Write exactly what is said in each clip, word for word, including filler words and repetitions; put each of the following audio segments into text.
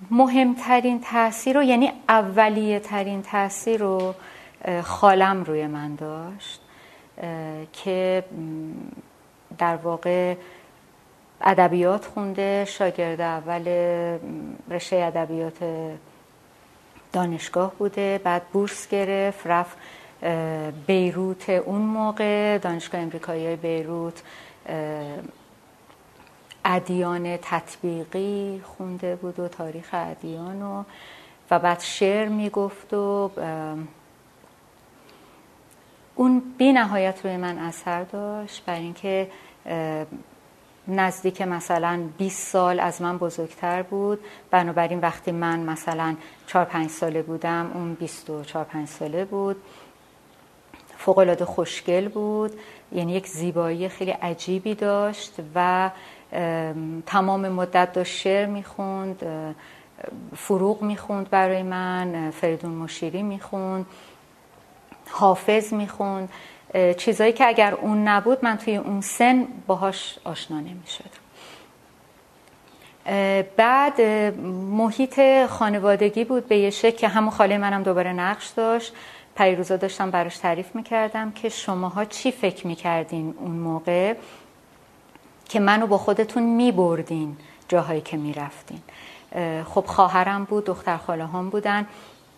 مهمترین تأثیر رو، یعنی اولیه ترین تأثیر رو خالم روی من داشت که در واقع ادبیات خونده، شاگرد اول رشته ادبیات دانشگاه بوده، بعد بورس گرفت رفت بیروت. اون موقع دانشگاه امریکایی بیروت ادیان تطبیقی خونده بود و تاریخ ادیان و و بعد شعر میگفت و اون بی نهایت روی من اثر داشت، برای اینکه نزدیک مثلا بیست سال از من بزرگتر بود، بنابراین وقتی من مثلا چهار پنج ساله بودم اون بیست و چهار پنج ساله بود. فوق‌العاده خوشگل بود، یعنی یک زیبایی خیلی عجیبی داشت و تمام مدت داشت شعر میخوند، فروغ میخوند برای من، فریدون مشیری میخوند، حافظ میخوند، چیزایی که اگر اون نبود من توی اون سن باهاش آشنا نمیشدم. بعد محیط خانوادگی بود به یه شکل که همون خاله منم دوباره نقش داشت. پریروزا داشتم براش تعریف میکردم که شماها چی فکر میکردین اون موقع که منو با خودتون میبردین جاهایی که میرفتین. خب خواهرم بود، دختر خاله هم بودن،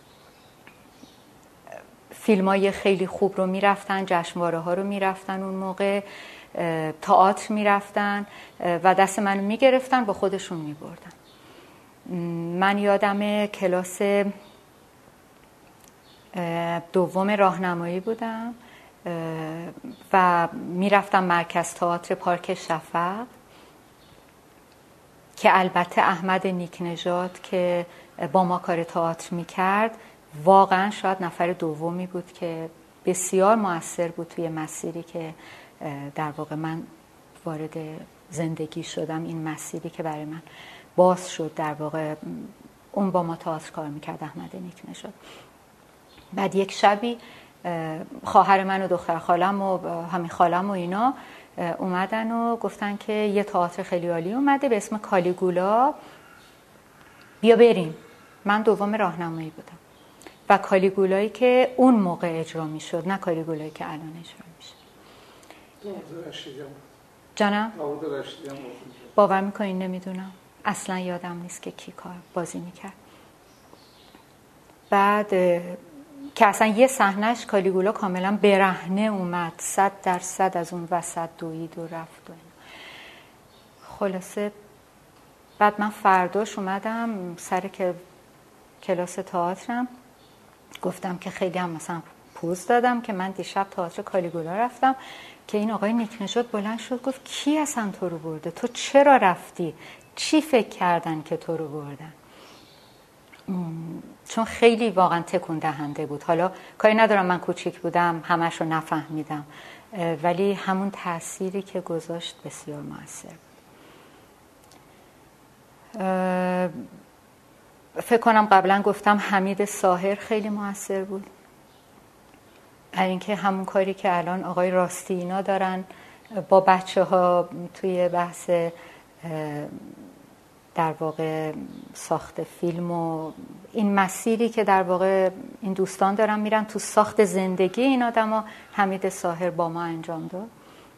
فیلمای خیلی خوب رو میرفتن، جشنواره ها رو میرفتن، اون موقع تئاتر میرفتن و دست منو میگرفتن با خودشون میبردن. من یادم کلاس دوم راهنمایی بودم و میرفتم مرکز تئاتر پارک شفق که البته احمد نیک نژاد که با ما کار تئاتر میکرد واقعا شاید نفر دومی بود که بسیار مؤثر بود توی مسیری که در واقع من وارد زندگی شدم، این مسیری که برای من باز شد. در واقع اون با ما تئاتر کار میکرد، احمد نیک نژاد. بعد یک شبی خواهر من و دختر خالم و همین خالم و اینا اومدن و گفتن که یه تئاتر خیلی عالی اومده به اسم کالیگولا، بیا بریم. من دوم راهنمایی بودم و کالیگولایی که اون موقع اجرا میشد، نه کالیگولایی که الان اجرا میشه. جانم؟ باور میکنین نمیدونم، اصلا یادم نیست که کی کار بازی میکرد. بعد که اصلا یه صحنهش کالیگولا کاملا برهنه اومد، صد درصد از اون وسط دوید و رفت و این. خلاصه بعد من فرداش اومدم سر که کلاس تئاترم گفتم که خیلی هم مثلا پوز دادم که من دیشب تئاتر کالیگولا رفتم، که این آقای نیک نژاد بلند شد گفت کی اصلا تو رو برده؟ تو چرا رفتی؟ چی فکر کردن که تو رو بردن؟ چون خیلی واقعا تکون دهنده بود. حالا کاری ندارم من کوچیک بودم همش رو نفهمیدم، ولی همون تأثیری که گذاشت بسیار مؤثر بود. فکر کنم قبلا گفتم حمید ساحر خیلی مؤثر بود، برای اینکه همون کاری که الان آقای راستی اینا دارن با بچه ها توی بحث در واقع ساخت فیلم و این مسیری که در واقع این دوستان دارن میرن تو ساخت زندگی این آدم ها، حمید ساحر با ما انجام داد.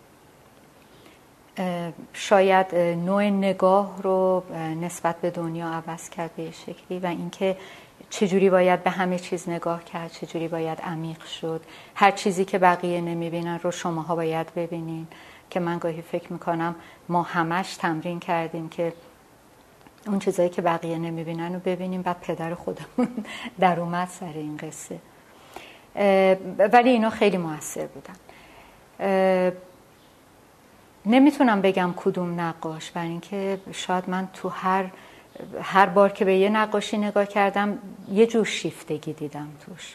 شاید نوع نگاه رو نسبت به دنیا عوض کرد به شکلی و اینکه چجوری باید به همه چیز نگاه کرد، چجوری باید عمیق شد. هر چیزی که بقیه نمیبینن رو شماها باید ببینین، که من گاهی فکر میکنم ما همش تمرین کردیم که اون چیزایی که بقیه نمیبینن رو ببینیم، بعد پدر خودمون در اومد سر این قصه. ولی اینا خیلی مؤثر بودن. نمیتونم بگم کدوم نقاش، برای اینکه شاید من تو هر هر بار که به یه نقاشی نگاه کردم یه جور شیفتگی دیدم توش،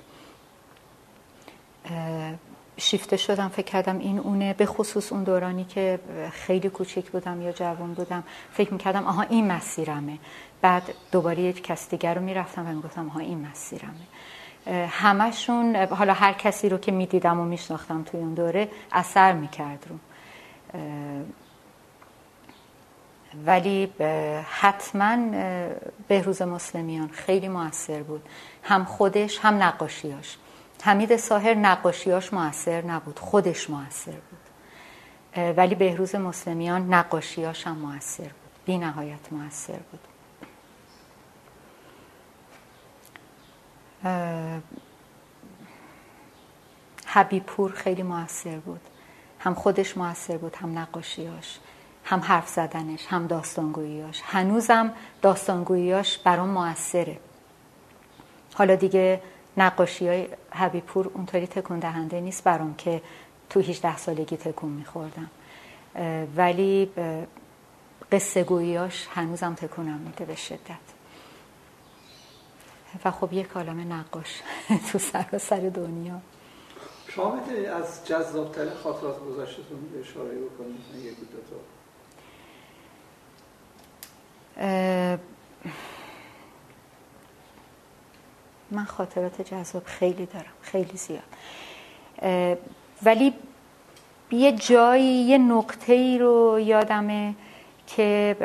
شیفته شدم، فکر کردم این اونه. به خصوص اون دورانی که خیلی کوچیک بودم یا جوان بودم فکر میکردم آها این مسیرمه، بعد دوباره یک کس دیگر رو میرفتم و میگفتم آها این مسیرمه. همشون، حالا هر کسی رو که میدیدم و میشناختم توی اون دوره اثر میکرد رو. ولی حتما بهروز مسلمیان خیلی موثر بود، هم خودش هم نقاشیاش. حمید ساحر نقاشیاش موثر نبود، خودش موثر بود، ولی بهروز مسلمیان نقاشیاش هم موثر بود، بی نهایت موثر بود. حبیب‌پور خیلی موثر بود، هم خودش موثر بود، هم نقاشیاش، هم حرف زدنش، هم داستانگوییاش. هنوزم داستانگوییاش برام موثره. حالا دیگه نقاشی‌های حبیب‌پور اونطوری تکون دهنده نیست برام که تو هجده سالگی تکون می‌خوردم، ولی قصه گوییاش هنوزم تکونم میده به شدت. و خب یک عالمه نقاش تو سراسر دنیا. شما میتونید از جذاب‌ترین خاطرات گذشته‌تون اشاره بکنید؟ یک دو تا. من خاطرات جذاب خیلی دارم، خیلی زیاد، ولی یه جایی، یه نقطه‌ای رو یادمه که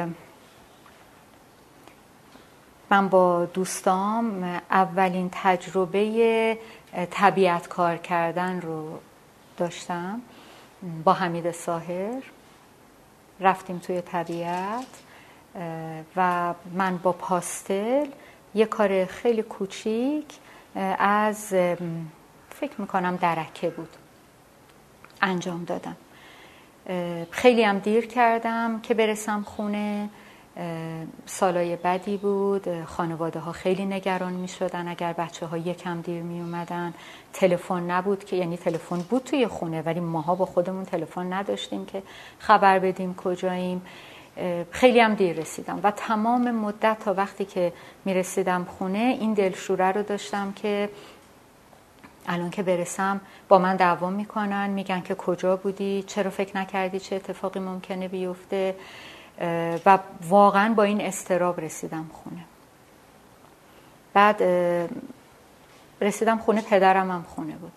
من با دوستام اولین تجربه طبیعت کار کردن رو داشتم با حمید ساحر. رفتیم توی طبیعت و من با پاستل یه کار خیلی کوچیک از فکر میکنم درکه بود انجام دادم. خیلی هم دیر کردم که برسم خونه. سالای بدی بود، خانواده ها خیلی نگران می شدن اگر بچه ها یکم دیر می اومدن. تلفن نبود که، یعنی تلفن بود توی خونه ولی ماها با خودمون تلفن نداشتیم که خبر بدیم کجاییم. خیلی هم دیر رسیدم و تمام مدت تا وقتی که می رسیدم خونه این دلشوره رو داشتم که الان که برسم با من دعوا میکنن، میگن که کجا بودی، چرا فکر نکردی چه اتفاقی ممکنه بیفته. و واقعا با این اضطراب رسیدم خونه. بعد رسیدم خونه، پدرم هم خونه بود.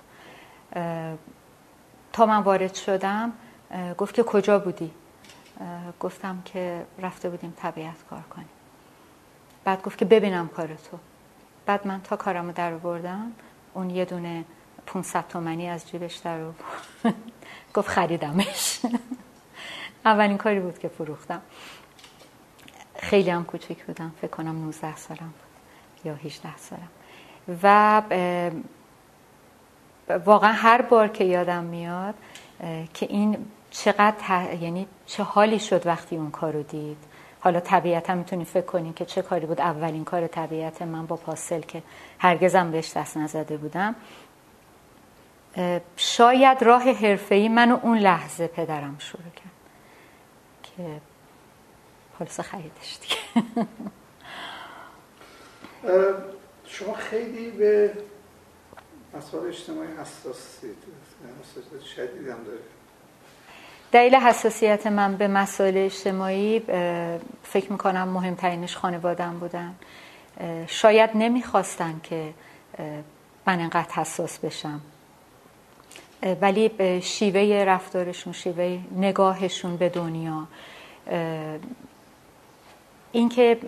تا من وارد شدم گفت که کجا بودی؟ گفتم که رفته بودیم طبیعت کار کنیم. بعد گفت که ببینم کارتو. بعد من تا کارمو در آوردم، اون یه دونه پانصد تومانی از جیبش در آورد. گفت خریدمش. اولین کاری بود که فروختم. خیلی هم کوچیک بودم، فکر کنم نوزده سالم بود یا هجده سالم. و واقعا هر بار که یادم میاد که این چقدر، یعنی چه حالی شد وقتی اون کارو دید. حالا طبیعتا میتونی فکر کنین که چه کاری بود. اولین کار طبیعت من با پاستل که هرگزم بهش دست نزده بودم. شاید راه حرفه‌ای منو اون لحظه پدرم شروع کرد که خلاصه خریدش دیگه. شما خیلی به مسائل اجتماعی حساسید، حساسیت شدید هم دارید. دلیل حساسیت من به مسائل اجتماعی فکر میکنم مهمترینش خانواده‌ام بودن. شاید نمیخواستن که من انقدر حساس بشم، ولی به شیوه رفتارشون، شیوه نگاهشون به دنیا، اینکه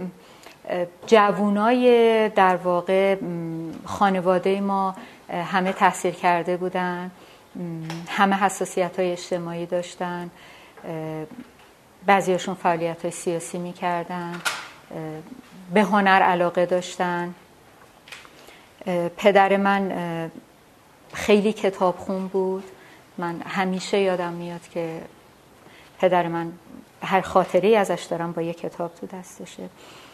جوونای در واقع خانواده ما همه تحصیل کرده بودن، همه حساسیت‌های اجتماعی داشتن، بعضیاشون فعالیت‌های سیاسی می‌کردن، به هنر علاقه داشتن. پدر من خیلی کتابخون بود. من همیشه یادم میاد که پدر من هر خاطره‌ای ازش دارم با یک کتاب تو دستشه.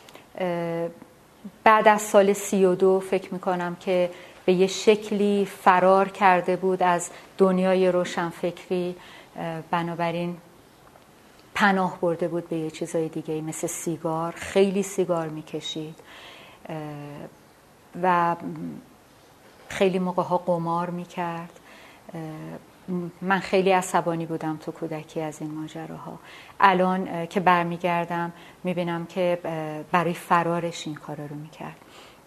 بعد از سال سی و دو فکر میکنم که به یه شکلی فرار کرده بود از دنیای روشنفکری، بنابراین پناه برده بود به یه چیزای دیگه مثل سیگار. خیلی سیگار میکشید و خیلی موقع‌ها قمار میکرد. من خیلی عصبانی بودم تو کودکی از این ماجراها. الان که برمیگردم میبینم که برای فرارش این کارا رو میکرد.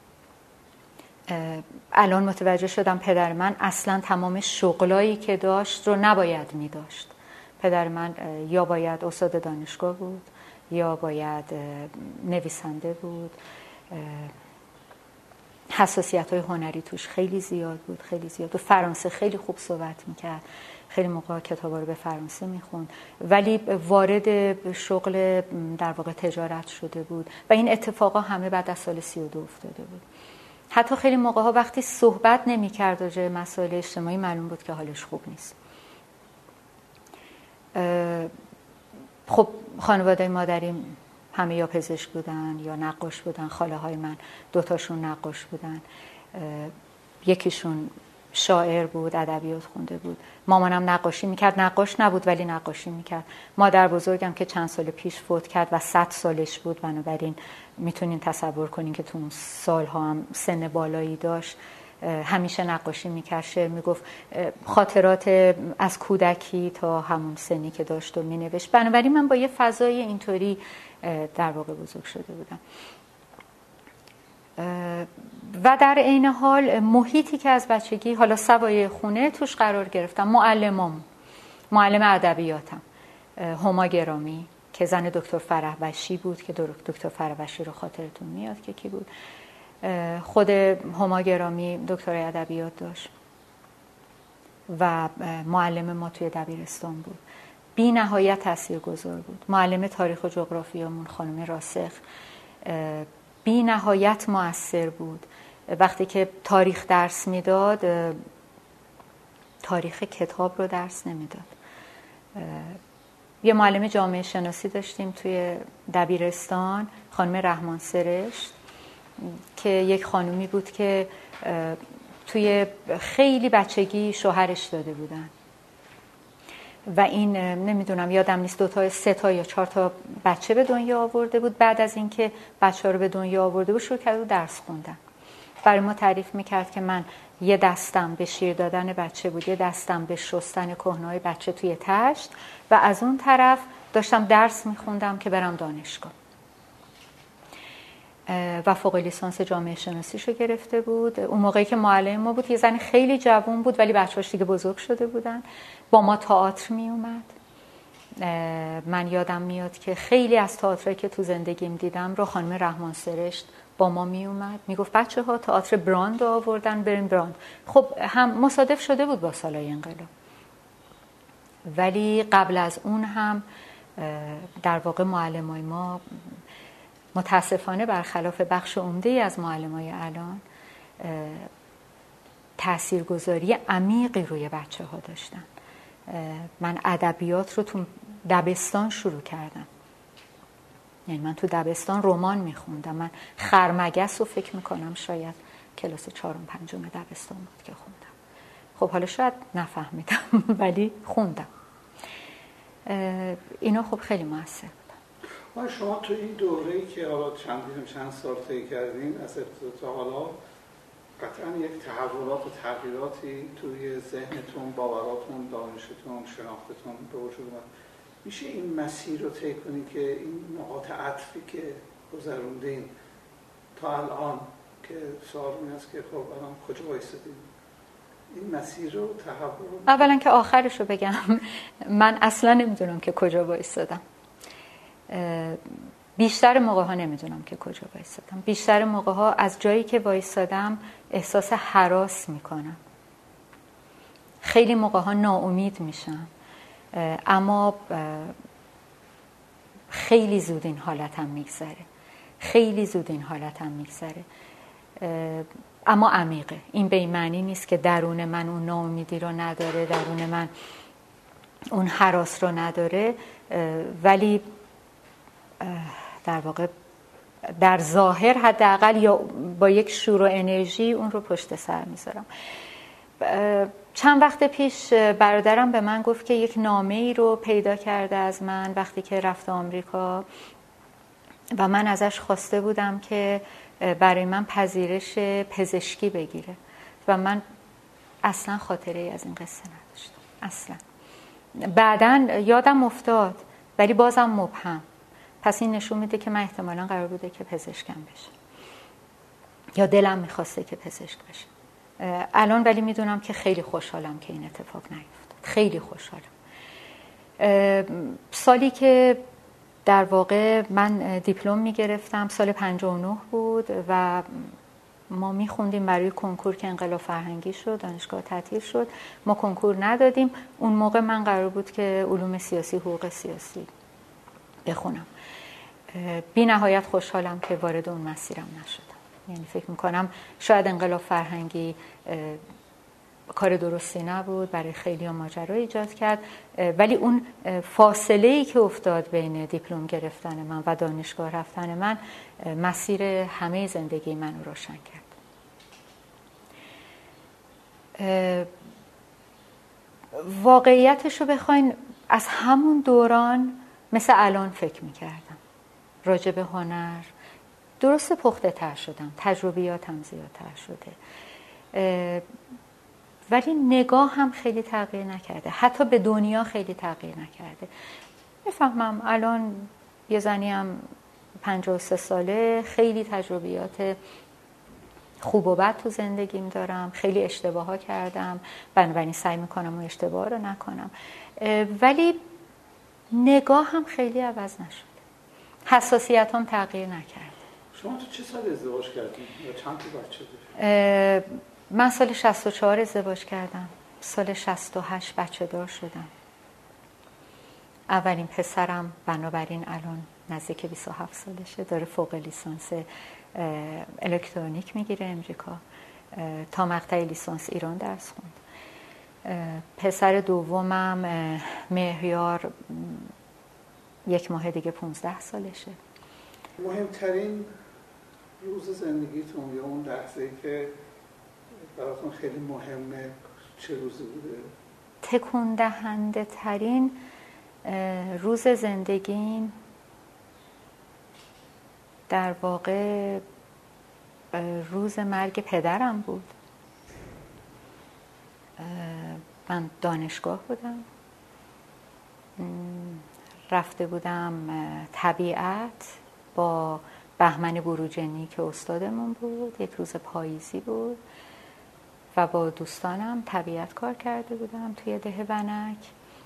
الان متوجه شدم پدر من اصلا تمام شغلایی که داشت رو نباید میداشت. پدر من یا باید استاد دانشگاه بود، یا باید نویسنده بود. حساسیت‌های هنری توش خیلی زیاد بود، خیلی زیاد. تو فرانسه خیلی خوب صحبت میکرد، خیلی موقع کتابا رو به فرانسه میخوند، ولی وارد شغل در واقع تجارت شده بود و این اتفاقا همه بعد از سال سی و دو افتاده بود. حتی خیلی موقع ها وقتی صحبت نمی‌کرد راجع به مسائل اجتماعی معلوم بود که حالش خوب نیست. خب خانواده مادریم همه یا پزشک بودن یا نقاش بودن. خاله های من دوتاشون نقاش بودن، یکیشون شاعر بود، ادبیات خونده بود. مامانم نقاشی میکرد، نقاش نبود ولی نقاشی میکرد. مادر بزرگم که چند سال پیش فوت کرد و صد سالش بود، بنابراین میتونین تصور کنین که تو اون سالها هم سن بالایی داشت. همیشه نقاشی میکرد، شعر میگفت، خاطرات از کودکی تا همون سنی که داشت و مینوشت. بنابراین من با یه فضای اینطوری در واقع بزرگ شده بودم و در عین حال محیطی که از بچگی حالا سوای خونه توش قرار گرفتم. معلمام، معلم ادبیاتم هما گرامی که زن دکتر فره‌بشی بود که دکتر فره‌بشی رو خاطرتون میاد که کی بود. خود هما گرامی دکترای ادبیات داشت و معلم ما توی دبیرستان بود، بی نهایت تاثیرگذار بود. معلم تاریخ و جغرافیامون خانم راسخ بی نهایت مؤثر بود. وقتی که تاریخ درس میداد، تاریخ کتاب رو درس نمیداد. یه معلم جامعه شناسی داشتیم توی دبیرستان، خانم رحمان سرشت، که یک خانومی بود که توی خیلی بچگی شوهرش داده بودن و این نمیدونم یادم نیست دو تا سه تا یا چهار تا بچه به دنیا آورده بود. بعد از اینکه بچه‌ها رو به دنیا آورده بود شروع کرد درس خوندن. برای ما تعریف میکرد که من یه دستم به شیر دادن بچه بود، یه دستم به شستن کهنه‌های بچه توی تشت و از اون طرف داشتم درس میخوندم که برم دانشگاه. و فوق لیسانس جامعه شناسیشو گرفته بود. اون موقعی که معلم ما بود یه زن خیلی جوان بود ولی بچه‌هاش دیگه بزرگ شده بودن. با ما تئاتر می اومد. من یادم میاد که خیلی از تئاترایی که تو زندگیم دیدم رو خانم رحمان سرشت با ما می اومد، میگفت بچه‌ها تئاتر براند آوردن، بریم براند. خب هم مصادف شده بود با سالهای انقلاب، ولی قبل از اون هم در واقع معلمای ما متاسفانه برخلاف بخش عمده‌ای از معلمای الان تاثیرگذاری عمیقی روی بچه‌ها داشتن. من ادبیات رو تو دبستان شروع کردم، یعنی من تو دبستان رمان میخوندم. من خرمگس رو فکر میکنم شاید کلاس چهارم پنجم دبستان بود که خوندم. خب حالا شاید نفهمیدم ولی خوندم. اینا خب خیلی موثر بود. شما تو این دوره‌ای که حالا چند چند سال طی کردین از ابتدا تا حالا قطعا یک تحولات و تغییراتی توی ذهنتون، باوراتون، دانشتون، شناختتون به وجود اومد. میشه این مسیر رو طی کنی که این نقاط عطفی که گذروندین تا الان که سوال این است که خب الان کجا وایسادین؟ این مسیر رو تحول رو اولا که آخرش رو بگم، من اصلا نمیدونم که کجا وایسادم. بیشتر موقع ها نمیدونم که کجا وایسادم. بیشتر موقع ها از جایی که وایسادم احساس هراس میکنم. خیلی موقع ها ناامید میشم، اما خیلی زود این حالتم میگذره. خیلی زود این حالتم میگذره اما عمیقه. این به این معنی نیست که درون من اون ناامیدی رو نداره، درون من اون هراس رو نداره، ولی در واقع در ظاهر حداقل یا با یک شور و انرژی اون رو پشت سر میذارم. چند وقت پیش برادرم به من گفت که یک نامه‌ای رو پیدا کرده از من وقتی که رفت آمریکا و من ازش خواسته بودم که برای من پذیرش پزشکی بگیره و من اصلا خاطره از این قصه نداشتم اصلا. بعدن یادم افتاد ولی بازم مبهم. پس این نشون میده که من احتمالاً قرار بوده که پزشکم بشه یا دلم میخواسته که پزشک بشه. الان ولی میدونم که خیلی خوشحالم که این اتفاق نیفتاد. خیلی خوشحالم. سالی که در واقع من دیپلم میگرفتم، سال پنجاه و نه بود و ما میخوندیم برای کنکور که انقلاب فرهنگی شد، دانشگاه تعطیل شد، ما کنکور ندادیم. اون موقع من قرار بود که علوم سیاسی، حقوق سیاسی بخونم. بی نهایت خوشحالم که وارد اون مسیرم نشدم. یعنی فکر میکنم شاید انقلاب فرهنگی کار درستی نبود، برای خیلی ها ماجرا ایجاد کرد، ولی اون فاصله‌ای که افتاد بین دیپلم گرفتن من و دانشگاه رفتن من مسیر همه زندگی من رو روشن کرد. واقعیتش رو بخواین از همون دوران مثل الان فکر میکردم راجع به هنر. درست پخته تر شدم، تجربیاتم زیادتر شده، ولی نگاه هم خیلی تغییر نکرده، حتی به دنیا خیلی تغییر نکرده. میفهمم الان یه زنی هم پنجاه و سه ساله، خیلی تجربیات خوب و بد تو زندگیم دارم، خیلی اشتباه کردم، بنابراین سعی میکنم اون اشتباه رو نکنم، ولی نگاه هم خیلی عوض نشده، حساسیت هم تغییر نکرده. شما تو چه سال ازدواج کردین؟ یا چند تا بچه دارید؟ من سال شصت و چهار ازدواج کردم، سال شصت و هشت بچه دار شدم. اولین پسرم بنابراین الان نزدیک بیست و هفت سالشه، داره فوق لیسانس الکترونیک میگیره امریکا، تا مقطع لیسانس ایران درس خوند. پسر دومم مهریار یک ماه دیگه پونزده سالشه. مهمترین روز زندگیتون یا اون لحظه‌ای که براتون خیلی مهمه چه روزی بوده؟ تکون دهنده ترین روز زندگیم در واقع روز مرگ پدرم بود. من دانشگاه بودم، رفته بودم طبیعت با بهمن بروجنی که استادمون بود، یک روز پاییزی بود و با دوستانم طبیعت کار کرده بودم توی ده ونک.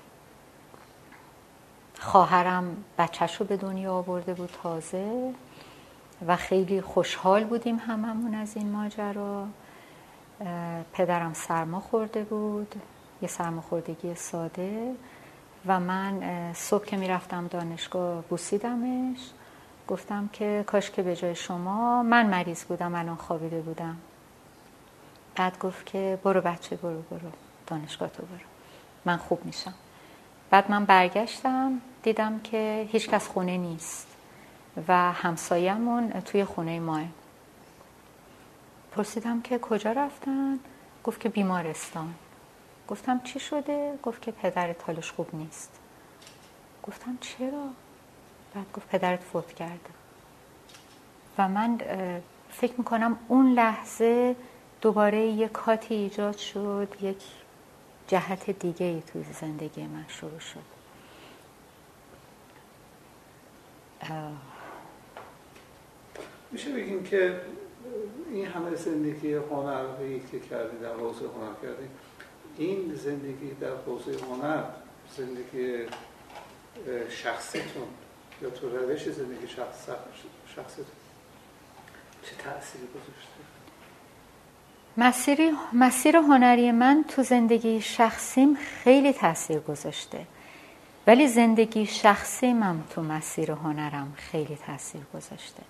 خواهرم بچه‌شو به دنیا آورده بود تازه و خیلی خوشحال بودیم هممون از این ماجرا. پدرم سرما خورده بود، یه سرماخوردگی ساده، و من صبح که میرفتم دانشگاه بوسیدمش، گفتم که کاش که به جای شما من مریض بودم الان خوابیده بودم. بعد گفت که برو بچه، برو برو دانشگاه تو برو، من خوب میشم. بعد من برگشتم دیدم که هیچ کس خونه نیست و همسایه‌مون توی خونه ماه. پرسیدم که کجا رفتن؟ گفت که بیمارستان. گفتم چی شده؟ گفت که پدرت حالش خوب نیست. گفتم چرا؟ بعد گفت پدرت فوت کرده. و من فکر میکنم اون لحظه دوباره یک کاتی ایجاد شد، یک جهت دیگه ای توی زندگی من شروع شد. میشه بگیم که این همه زندگی هنری که کردید، در حوزه هنر کردید، این زندگی در حوزه هنر، زندگی شخصیتون یا تو روش زندگی شخص شخصیتون چه تأثیری گذاشته؟ مسیری مسیر هنری من تو زندگی شخصیم خیلی تأثیر گذاشته، ولی زندگی شخصی من تو مسیر هنرم خیلی تأثیر گذاشته.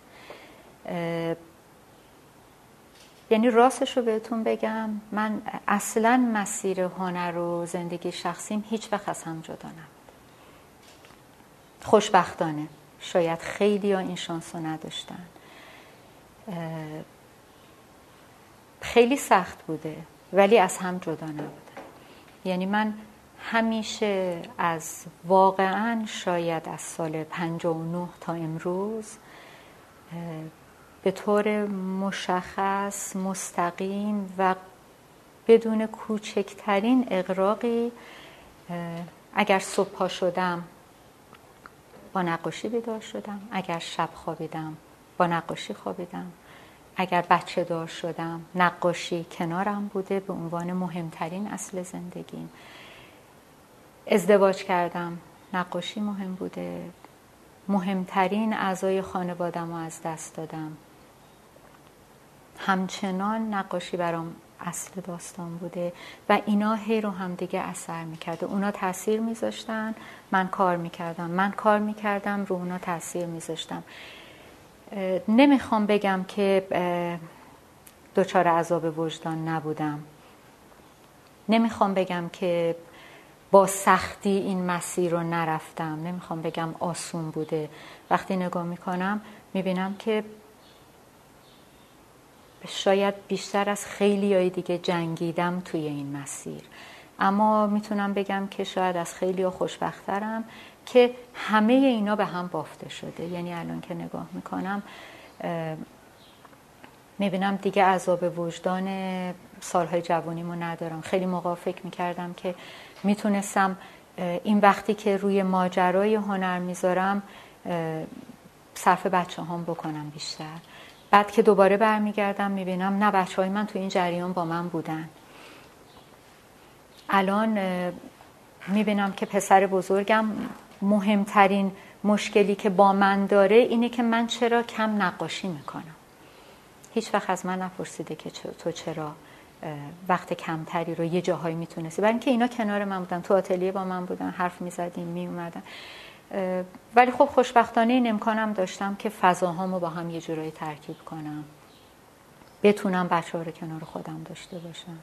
یعنی راستش رو بهتون بگم، من اصلاً مسیر هنر و زندگی شخصیم هیچ وقت از هم جدا نبود. خوشبختانه شاید خیلی ها این شانس رو نداشتن. خیلی سخت بوده ولی از هم جدا نبودن. یعنی من همیشه از واقعاً شاید از سال پنجاه و نه تا امروز به طور مشخص، مستقیم و بدون کوچکترین اغراقی، اگر صبح پا شدم با نقاشی بیدار شدم، اگر شب خوابیدم با نقاشی خوابیدم، اگر بچه دار شدم نقاشی کنارم بوده به عنوان مهمترین اصل زندگیم. ازدواج کردم نقاشی مهم بوده. مهمترین اعضای خانوادم رو از دست دادم. همچنان نقاشی برام اصل داستان بوده و اینا هی رو هم دیگه اثر میکرده. اونا تاثیر میذاشتن، من کار میکردم، من کار میکردم، رو اونا تاثیر میذاشتم. نمیخوام بگم که دچار عذاب وجدان نبودم، نمیخوام بگم که با سختی این مسیر رو نرفتم، نمیخوام بگم آسون بوده. وقتی نگاه میکنم میبینم که شاید بیشتر از خیلی های دیگه جنگیدم توی این مسیر، اما میتونم بگم که شاید از خیلی ها خوشبخترم که همه اینا به هم بافته شده. یعنی الان که نگاه میکنم میبینم دیگه عذاب وجدان سالهای جوانیمو ندارم. خیلی موقع فکر میکردم که میتونستم این وقتی که روی ماجرای هنر میذارم صرف بچه هم بکنم بیشتر. بعد که دوباره برمیگردم میبینم نه، بچه های من تو این جریان با من بودن. الان میبینم که پسر بزرگم مهمترین مشکلی که با من داره اینه که من چرا کم نقاشی میکنم. هیچ وقت از من نپرسیده که تو چرا وقت کمتری رو یه جاهایی میتونستی، برای اینکه اینا کنار من بودن، تو آتلیه با من بودن، حرف میزدیم، میومدن. ولی خب خوشبختانه این امکانم داشتم که فضاهامو با هم یه جورایی ترکیب کنم، بتونم بچه ها رو کنار خودم داشته باشم.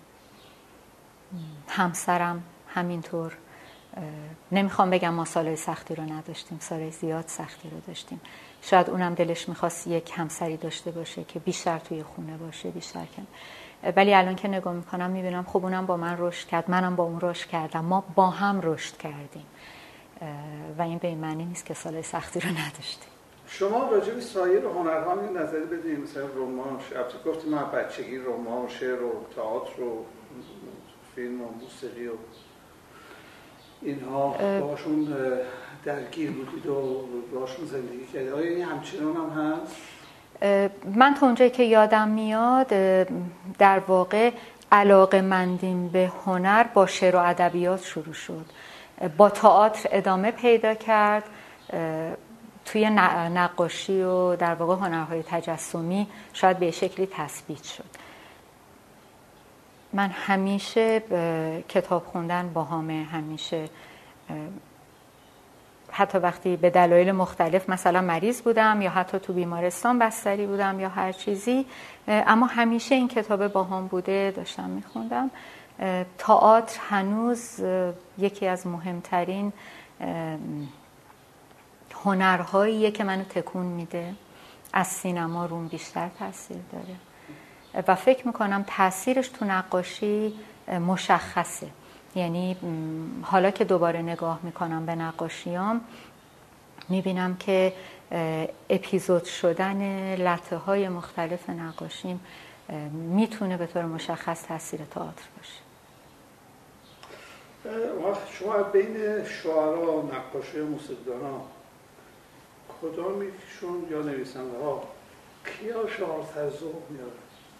همسرم همینطور. نمیخوام بگم ما سالهای سختی رو نداشتیم، سالهای زیاد سختی رو داشتیم. شاید اونم دلش میخواست یک همسری داشته باشه که بیشتر توی خونه باشه، بیشتر کن. ولی الان که نگاه میکنم میبینم خب اونم با من رشد کرد، منم با اون رشد کردم، ما با هم رشد کردیم و این به این معنی نیست که سالهای سختی رو نداشتیم. شما راجع به سایر هنرها می نظری بدین، مثلا رمان، البته گفتیم من بچگی رمان، شعر و تئاتر و فیلم و موسیقی و اینها باشون درگیر بودید و باشون زندگی کردید. آیا این همچنان هم هست؟ من تا اونجایی که یادم میاد در واقع علاقه‌مندیم به هنر با شعر و ادبیات شروع شد، با تئاتر ادامه پیدا کرد، توی نقاشی و در واقع هنرهای تجسمی شاید به شکلی تثبیت شد. من همیشه کتاب خوندن باهامه، همیشه حتی وقتی به دلایل مختلف مثلا مریض بودم یا حتی تو بیمارستان بستری بودم یا هر چیزی، اما همیشه این کتاب باهام بوده، داشتم میخوندم. تئاتر هنوز یکی از مهمترین هنرهاییه که منو تکون میده، از سینما روم بیشتر تاثیر داره و فکر میکنم تاثیرش تو نقاشی مشخصه. یعنی حالا که دوباره نگاه میکنم به نقاشیام میبینم که اپیزود شدن لطه های مختلف نقاشیم میتونه به طور مشخص تاثیر تئاتر باشه. شما بین شاعرها و نقاشی و موسیقیدانا کدام یکیشون یا نویسنده ها کیا شعارتر ذوق میاره؟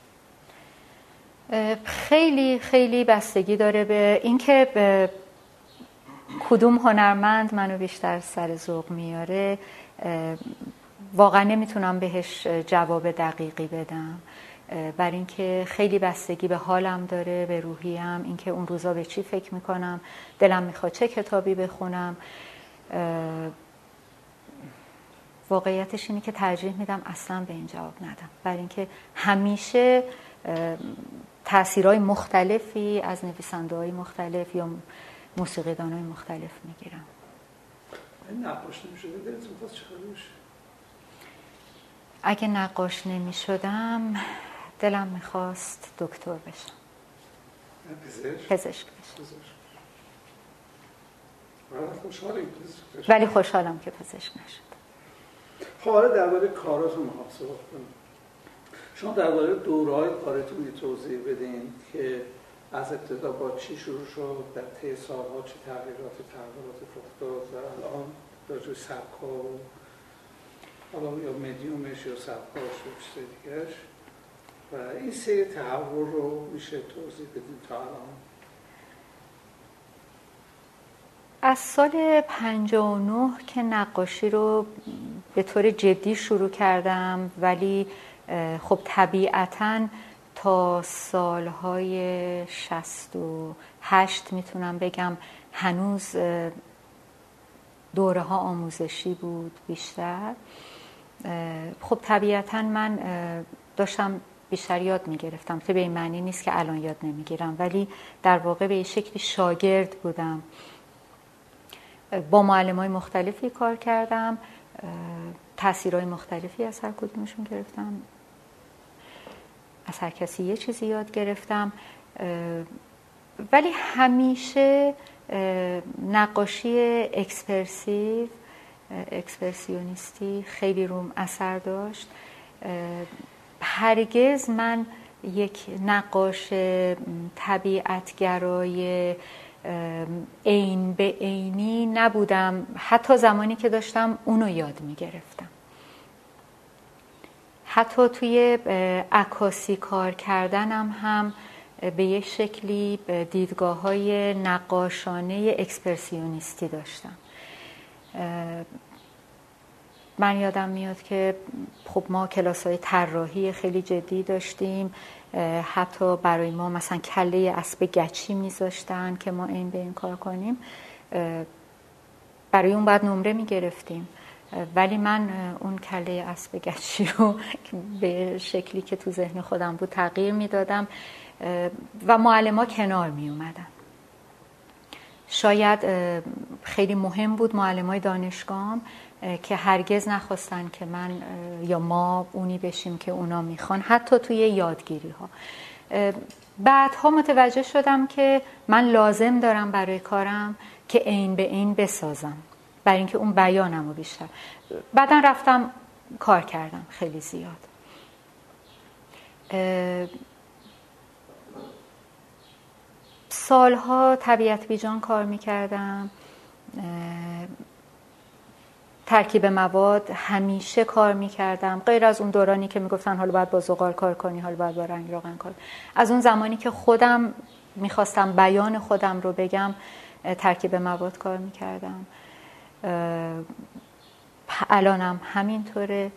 خیلی خیلی بستگی داره به اینکه به کدوم هنرمند منو بیشتر سر ذوق میاره. واقعا نمیتونم بهش جواب دقیقی بدم، بر اینکه خیلی بستگی به حالم داره، به روحیم، اینکه اون روزا به چی فکر میکنم، دلم میخواد چه کتابی بخونم. واقعیتش اینه که ترجیح میدم اصلا به این جواب ندم، برای اینکه همیشه تأثیرهای مختلفی از نویسنده‌های مختلف یا موسیقیدان‌های مختلف میگیرم. نقاش نمی‌شدی دلتون خواست چه کاری بشه؟ اگه نقاش نمی‌شدم دلم میخواست دکتر بشم. پزشک؟ پزشک بشم. پزشک. ولی خوشحالم که پزشک نشد. خب حالا درباره کاراتون میخوام صحبت کنم. شما درباره دوره‌های کارتون یه توضیح بدین که از ابتدا با چی شروع شد، در طی سال‌ها چه تغییرات تغییرات افتاد و الان راجع به سبک‌ها و حالا یا مدیومش یا سبک‌هاش و چیز دیگه‌اش و این سیر تحول رو میشه توضیح بدین تا الان؟ از سال پنجاه و نه که نقاشی رو به طور جدی شروع کردم، ولی خب طبیعتاً تا سالهای شصت و هشت میتونم بگم هنوز دوره ها آموزشی بود بیشتر. خب طبیعتاً من داشتم بیشتر یاد میگرفتم، که به این معنی نیست که الان یاد نمیگیرم، ولی در واقع به شکلی شاگرد بودم. با معلمای مختلفی کار کردم، تاثیرهای مختلفی از هر کدومشون گرفتم، از هر کسی یه چیزی یاد گرفتم، ولی همیشه نقاشی اکسپرسیو اکسپرسیونیستی خیلی روم اثر داشت. هرگز من یک نقاش طبیعتگرای عین به عینی نبودم، حتی زمانی که داشتم اونو یاد می گرفتم. حتی توی عکاسی کار کردنم هم به یک شکلی دیدگاه های نقاشانه اکسپرسیونیستی داشتم. من یادم میاد که خب ما کلاس های طراحی خیلی جدی داشتیم، حتی برای ما مثلا کله اسب گچی میذاشتن که ما این به این کار کنیم، برای اون بعد نمره میگرفتیم، ولی من اون کله اسب گچی رو به شکلی که تو ذهن خودم بود تغییر میدادم و معلم‌ها کنار می اومدن. شاید خیلی مهم بود معلمای دانشگاهم که هرگز نخواستن که من یا ما اونی بشیم که اونا میخوان، حتی توی یادگیری ها. بعدها متوجه شدم که من لازم دارم برای کارم که عین به عین بسازم، برای اینکه اون بیانم رو بیشتر. بعدن رفتم کار کردم خیلی زیاد. سالها طبیعت بیجان کار میکردم، ترکیب مواد همیشه کار میکردم، غیر از اون دورانی که میگفتن حالا باید با زغال کار کنی، حالا باید با رنگ روغن کار. از اون زمانی که خودم میخواستم بیان خودم رو بگم ترکیب مواد کار میکردم. الانم همینطوره.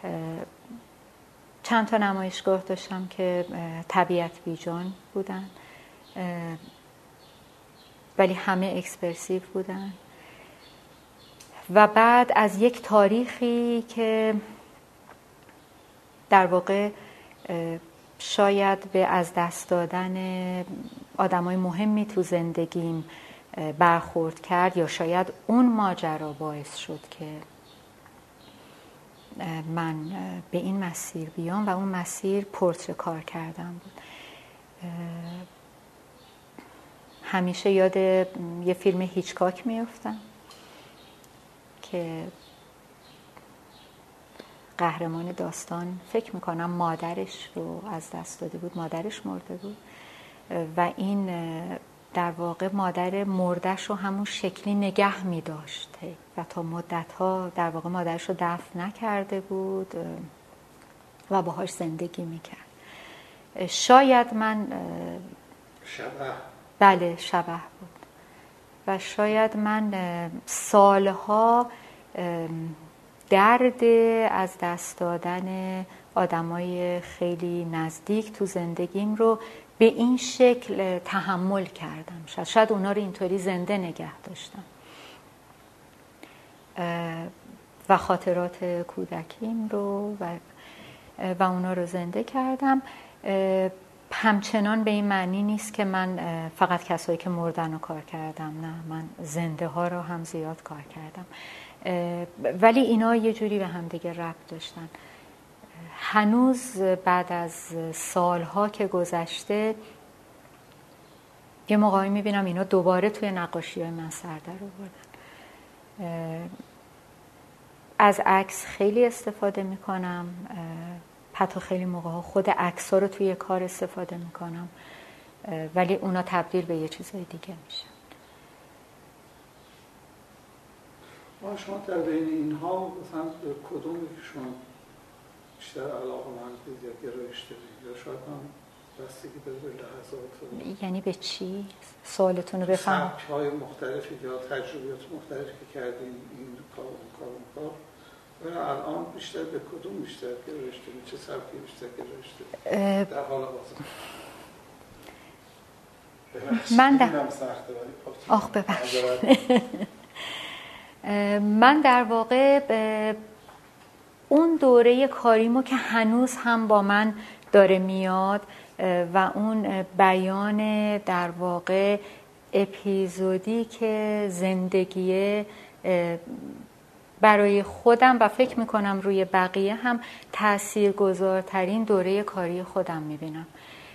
چند تا نمایشگاه داشتم که طبیعت بیجان بودن، ولی همه اکسپرسیو بودن. و بعد از یک تاریخی که در واقع شاید به از دست دادن آدمای مهمی تو زندگیم برخورد کرد، یا شاید اون ماجرا باعث شد که من به این مسیر بیام، و اون مسیر پورتره کار کردن بود. همیشه یاد یه فیلم هیچکاک میافتم که قهرمان داستان فکر میکنم مادرش رو از دست داده بود، مادرش مرده بود و این در واقع مادر مردش رو همون شکلی نگه میداشت و تا مدتها در واقع مادرش رو دفن نکرده بود و باهاش زندگی میکرد. شاید من شبه بله شبه بود و شاید من سالها درد از دست دادن آدمای خیلی نزدیک تو زندگیم رو به این شکل تحمل کردم. شاید, شاید اونا رو اینطوری زنده نگه داشتم و خاطرات کودکیم رو و, و اونا رو زنده کردم. همچنان به این معنی نیست که من فقط کسایی که مردن رو کار کردم، نه، من زنده ها رو هم زیاد کار کردم، ولی اینا یه جوری به هم دیگه ربط داشتن. هنوز بعد از سالها که گذشته یه موقعی میبینم اینا دوباره توی نقاشی های من سر در آوردن. از عکس خیلی استفاده میکنم، حتی خیلی موقع‌ها خود عکس‌ها رو توی کار استفاده میکنم، ولی اونا تبدیل به یه چیزای دیگه میشن. ما شما در بین اینها مثلا کدومی که شما بیشتر علاقه‌مند یا گرایش دارید، یا شاید هم بستگی داره به لحظات. یعنی به چی؟ سوالتون رو بفهم. سبک‌های مختلفی یا تجربیات مختلفی که کردین این کار اون کار اون کار و الان بیشتر به کدوم بیشتر گرایشته؟ چه سبکی بیشتر گرایشته در حال حاضر؟ من در آخ ببخشید من در واقع اون دوره کاریمو که هنوز هم با من داره میاد و اون بیان در واقع اپیزودی که زندگی برای خودم و فکر میکنم روی بقیه هم تاثیرگذارترین دوره کاری خودم میبینم.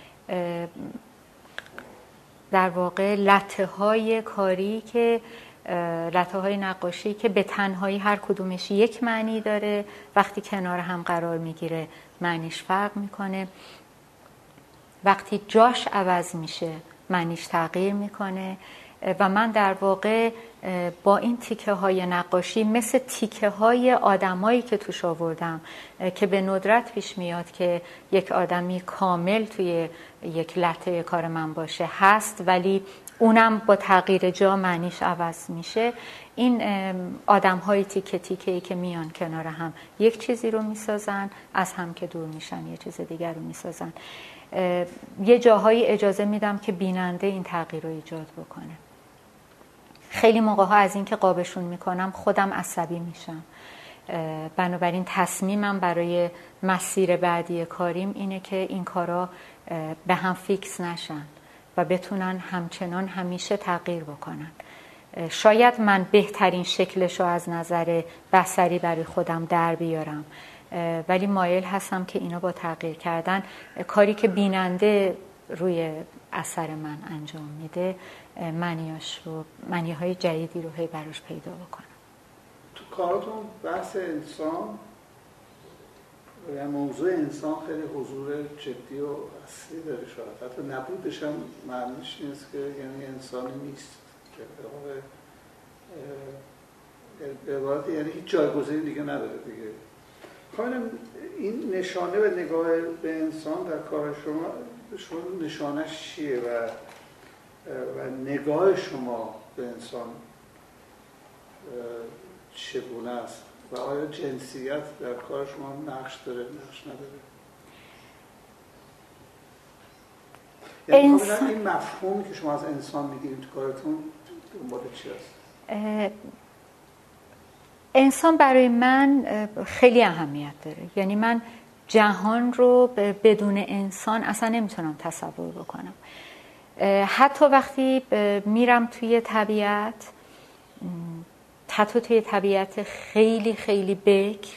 در واقع لطه های کاری که لطه های نقاشی که به تنهایی هر کدومش یک معنی داره، وقتی کنار هم قرار میگیره معنیش فرق میکنه، وقتی جاش عوض میشه معنیش تغییر میکنه. و من در واقع با این تیکه های نقاشی مثل تیکه های آدمایی که توش آوردم که به ندرت پیش میاد که یک آدمی کامل توی یک لطه کار من باشه، هست ولی اونم با تغییر جا معنیش عوض میشه. این آدم های تیکه تیکه ای که میان کنار هم یک چیزی رو میسازن، از هم که دور میشن یه چیز دیگر رو میسازن. یه جاهایی اجازه میدم که بیننده این تغییر رو ایجاد بکنه. خیلی موقع ها از این که قابشون میکنم خودم عصبی میشم. بنابراین تصمیمم برای مسیر بعدی کاریم اینه که این کارا به هم فیکس نشن و بتونن همچنان همیشه تغییر بکنن. شاید من بهترین شکلش رو از نظر بصری برای خودم در بیارم، ولی مایل هستم که اینا با تغییر کردن کاری که بیننده روی اثر من انجام میده معنیاش رو معنیهای جدیدی رو هی براش پیدا بکنم. تو کاراتون بحث انسان و موضوع انسان خیلی حضور جدی و اصلی داره. شاید حتی نبودش هم معنیش نیست که یعنی انسانی نیست، که به عبارت یعنی هیچ جایگزینی دیگه نداره دیگه. خواهیم این نشانه و نگاه به انسان در کار شما شما نشانش چیه و و نگاه شما به انسان چگونه است و آیا جنسیت در کار شما نقش داره نقش نداره؟ یعنی انسان... این مفهومی که شما از انسان میگیرید تو کارتون دنبال چی است؟ انسان برای من خیلی اهمیت داره. یعنی من جهان رو بدون انسان اصلا نمیتونم تصور بکنم. حتی وقتی میرم توی طبیعت، حتی توی طبیعت خیلی خیلی بکر،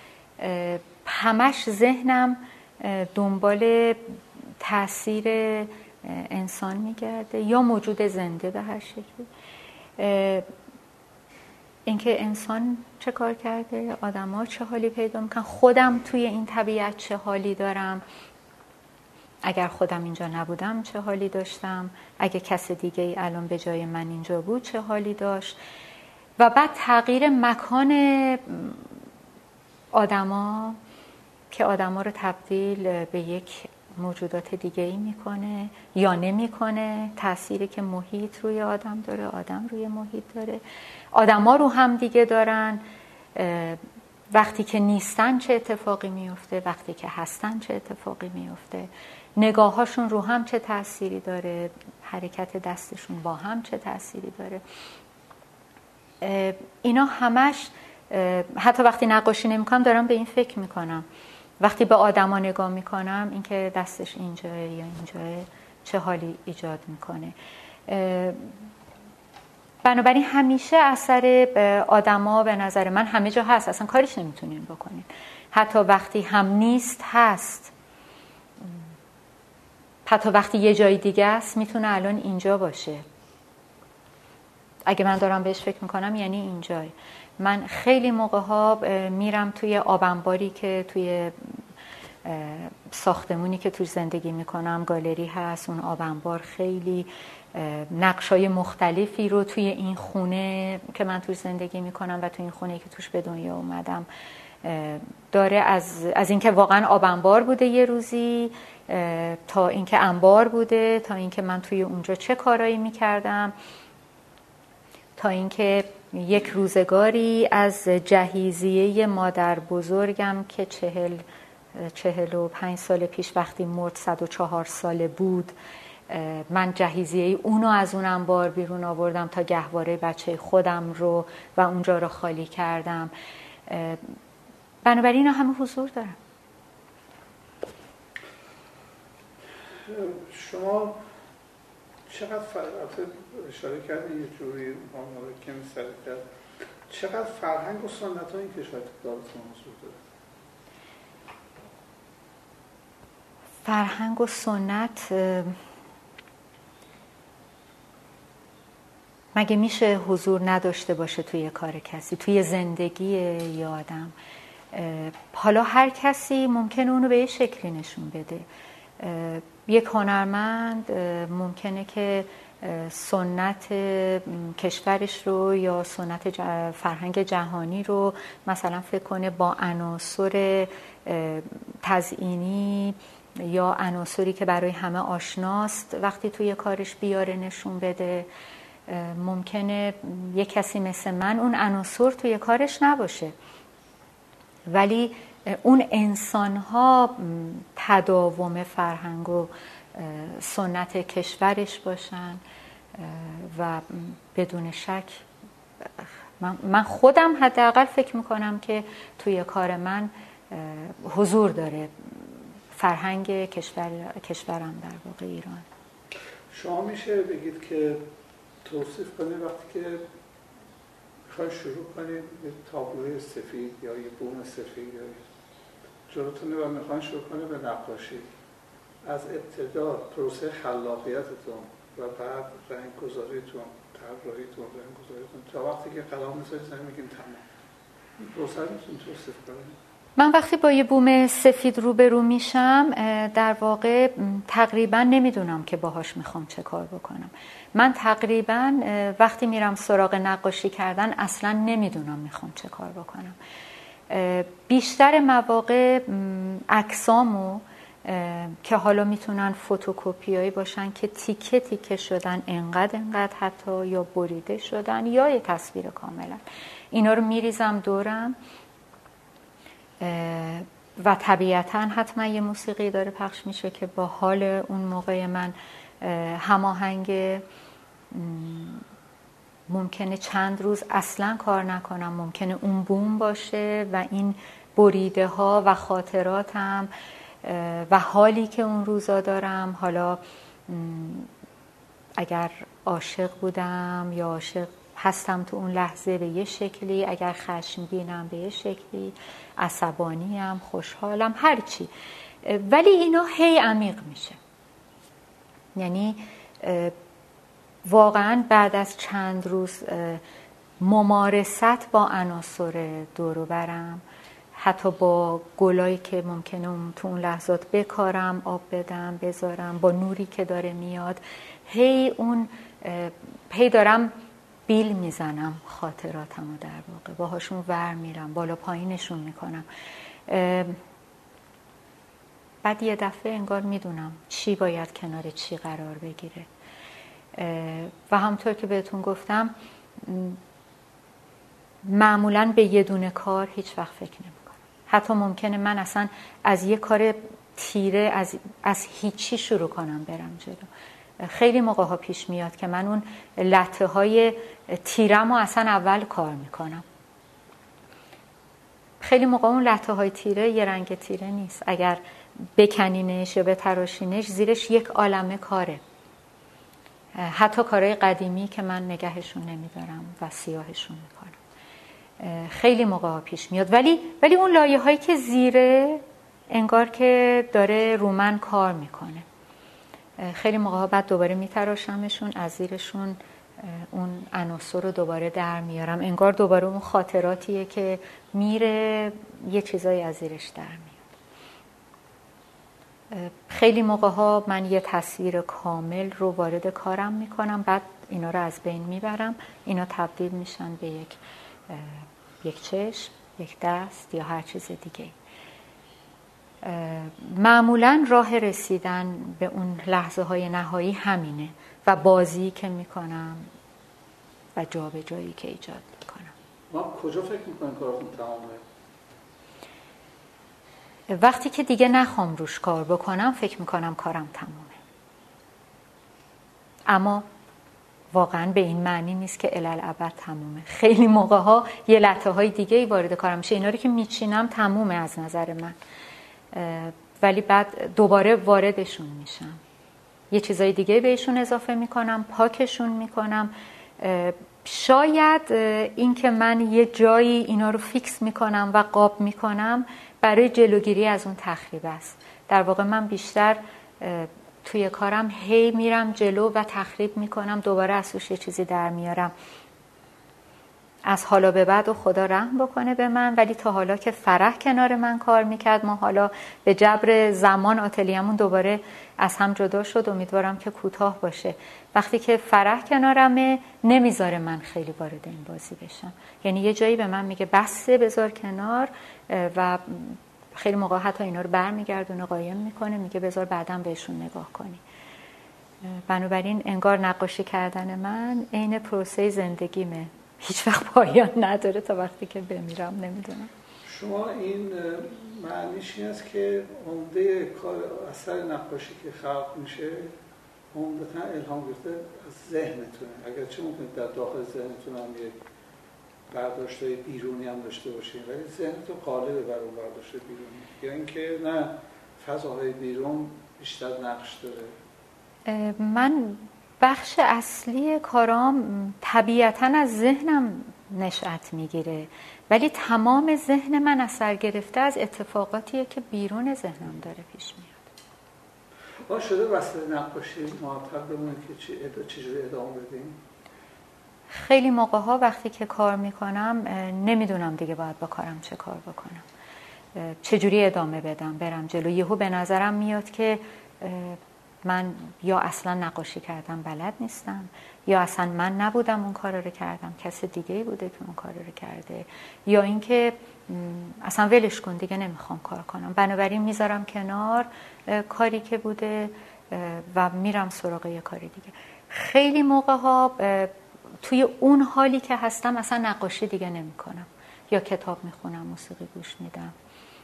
همش ذهنم دنبال تاثیر انسان میگرده یا موجود زنده به هر شکلی. اینکه انسان چه کار کرده، آدم‌ها چه حالی پیدا میکنن، خودم توی این طبیعت چه حالی دارم، اگر خودم اینجا نبودم چه حالی داشتم، اگه کس دیگه ای الان به جای من اینجا بود چه حالی داشت. و بعد تغییر مکان آدما که آدما رو تبدیل به یک موجودات دیگه ای میکنه یا نمیکنه، تأثیری که محیط روی آدم داره، آدم روی محیط داره، آدما رو هم دیگه دارن، وقتی که نیستن چه اتفاقی میفته، وقتی که هستن چه اتفاقی میفته، نگاهاشون رو هم چه تأثیری داره، حرکت دستشون با هم چه تأثیری داره. اینا همش حتی وقتی نقاشی نمیکنم دارم به این فکر میکنم. وقتی به آدما نگاه میکنم اینکه دستش اینجاه یا اینجاه چه حالی ایجاد میکنه. بنابراین همیشه اثر آدما به نظر من همه جا هست، اصلا کاریش نمیتونین بکنین. حتی وقتی هم نیست هست، حتی وقتی یه جای دیگه است میتونه الان اینجا باشه. اگه من دارم بهش فکر میکنم یعنی اینجای. من خیلی موقع ها میرم توی آبنباری که توی ساختمونی که توی زندگی میکنم گالری هست، اون آبنبار خیلی نقشای مختلفی رو توی این خونه که من توی زندگی میکنم و توی این خونه که توش به دنیا اومدم داره از از اینکه واقعا آب انبار بوده یه روزی، تا اینکه انبار بوده، تا اینکه من توی اونجا چه کارایی میکردم، تا اینکه یک روزگاری از جهیزیه مادر بزرگم که چهل چهل و پنج سال پیش وقتی مرد صد و چهار ساله بود، من جهیزیه اونو از اون انبار بیرون آوردم تا گهواره بچه خودم رو و اونجا رو خالی کردم. بنابراین همه حضور دارم. شما چقدر فرق اشاره کردین یه جوری آماره که می‌سره کرد، چقدر فرهنگ و سنت ها این کشور دارتون حضور داره؟ فرهنگ و سنت مگه میشه حضور نداشته باشه توی کار کسی، توی زندگی یه آدم؟ حالا هر کسی ممکنه اونو به یه شکلی نشون بده. یک هنرمند ممکنه که سنت کشورش رو یا سنت فرهنگ جهانی رو مثلا فکر کنه با عناصر تزئینی یا عناصری که برای همه آشناست وقتی توی کارش بیاره نشون بده. ممکنه یک کسی مثل من اون عناصر توی کارش نباشه، ولی اون انسان‌ها تداوم فرهنگ و سنت کشورش باشن و بدون شک من, من خودم حداقل فکر میکنم که توی کار من حضور داره فرهنگ کشور کشورم در واقع ایران. شما میشه بگید که توصیف کنید وقتی که میخوای شروع کنید یه تابلوی سفید یا یه بوم سفید یا جلوتونه و میخواین شروع کنید به نقاشی، از ابتدا پروسه خلاقیتتون و بعد رنگ گذاریتون، طراحیتون، رنگ گذاریتون تا وقتی که قلم میذارید زمین میگیم تمام، این پروسه رو میتونید توصیف کنید؟ من وقتی با یه بوم سفید روبرو میشم در واقع تقریبا نمیدونم که باهاش میخوام چه کار بکنم. من تقریبا وقتی میرم سراغ نقاشی کردن اصلا نمیدونم میخوام چه کار بکنم. بیشتر مواقع عکسامو که حالا میتونن فتوکپیایی باشن که تیکه تیکه شدن انقدر انقدر حتی یا بریده شدن یا یه تصویر کاملا، اینا رو میریزم دورم و طبیعتاً حتما یه موسیقی داره پخش میشه که با حال اون موقع من هماهنگ. ممکنه چند روز اصلا کار نکنم، ممکنه اون بوم باشه و این بریده ها و خاطراتم و حالی که اون روزا دارم، حالا اگر عاشق بودم یا عاشق هستم تو اون لحظه به یه شکلی، اگر خشمگینم به یه شکلی، عصبانیم، خوشحالم، هرچی، ولی اینا هی عمیق میشه. یعنی واقعا بعد از چند روز ممارست با عناصر دور و برم، حتی با گلایی که ممکنه تو اون لحظات بکارم، آب بدم، بذارم، با نوری که داره میاد، هی اون هی دارم بیل میزنم خاطراتمو، در واقع باهاشون ور میرم، بالا پایینشون میکنم. بعد یه دفعه انگار میدونم چی باید کنار چی قرار بگیره و همطور که بهتون گفتم معمولاً به یه دونه کار هیچ وقت فکر نمیکنم. حتی ممکنه من اصلا از یه کار تیره از, از هیچی شروع کنم برم جلو. خیلی موقع ها پیش میاد که من اون لطه های تیرم رو اصلا اول کار میکنم. خیلی موقع اون لطه های تیره یه رنگ تیره نیست، اگر بکنینش یا بتراشینش زیرش یک عالمه کاره، حتی کارهای قدیمی که من نگهشون نمیدارم و سیاهشون میکنم. خیلی موقع ها پیش میاد، ولی ولی اون لایه هایی که زیره انگار که داره رو من کار میکنه. خیلی موقع ها بعد دوباره میتراشمشون، از زیرشون اون عناصر رو دوباره در میارم، انگار دوباره اون خاطراتیه که میره یه چیزایی از زیرش در میاد. خیلی موقع ها من یه تصویر کامل رو وارد کارم میکنم، بعد اینا رو از بین میبرم، اینا تبدیل میشن به یک یک چشم، یک دست یا هر چیز دیگه. معمولاً راه رسیدن به اون لحظه های نهایی همینه و بازی که میکنم و جا به جایی که ایجاد میکنم. ما کجا فکر میکنیم کاراتون تمامه؟ وقتی که دیگه نخوام روش کار بکنم فکر میکنم کارم تمامه. اما واقعا به این معنی نیست که الالعبد تمومه. خیلی موقع ها یه لطه های دیگه ای وارد کارم میشه، اینا رو که میچینم تمومه از نظر من، ولی بعد دوباره واردشون میشم، یه چیزای دیگه بهشون اضافه میکنم، پاکشون میکنم. شاید این که من یه جایی اینا رو فیکس میکنم و قاب میکنم برای جلوگیری از اون تخریب است. در واقع من بیشتر توی کارم هی میرم جلو و تخریب میکنم، دوباره از توش یه چیزی در میارم. از حالا به بعد و خدا رحم بکنه به من، ولی تا حالا که فرح کنار من کار میکرد، ما حالا به جبر زمان آتلیه‌مون دوباره از هم جدا شد، امیدوارم که کوتاه باشه. وقتی که فرح کنارمه نمیذاره من خیلی وارد این بازی بشم، یعنی یه جایی به من میگه بسه بذار کنار و خیلی موقع حتی اینا رو برمیگردونه قایم میکنه، میگه بذار بعداً بهشون نگاه کنی. بنابراین انگار نقاشی کردن من عین پروسه زندگیمه، هیچ وقت پایان نداره تا وقتی که بمیرم. نمیدونم شما این معنیش این است که عمده کار اثر نقاشی که خلق میشه عمدتاً الهام گرفته از ذهنتونه، اگرچه ممکنه در داخل ذهنتون هم یک برداشت‌های بیرونی هم داشته باشین، ولی ذهنتون قالبه بر اون برداشت بیرونی، یا اینکه نه فضاهای بیرون بیشتر نقش داره؟ من بخش اصلی کارام طبیعتاً از ذهنم نشأت میگیره، ولی تمام ذهن من اثر گرفته از اتفاقاتیه که بیرون ذهنم داره پیش میاد. آه شده وسط نقاشی معطل بمونه که چی چجوری ادامه بدیم؟ خیلی موقع ها وقتی که کار میکنم نمیدونم دیگه باید با کارم چه کار بکنم، چجوری ادامه بدم، برم جلو. یهو به نظرم میاد که من یا اصلا نقاشی کردم بلد نیستم، یا اصلا من نبودم اون کار رو کردم، کسی دیگه‌ای بوده که اون کار رو کرده، یا اینکه اصلا ولش کن دیگه نمیخوام کار کنم. بنابراین میذارم کنار کاری که بوده و میرم سراغ یه کاری دیگه. خیلی موقع ها توی اون حالی که هستم اصلا نقاشی دیگه نمیکنم، یا کتاب میخونم، موسیقی گوش میدم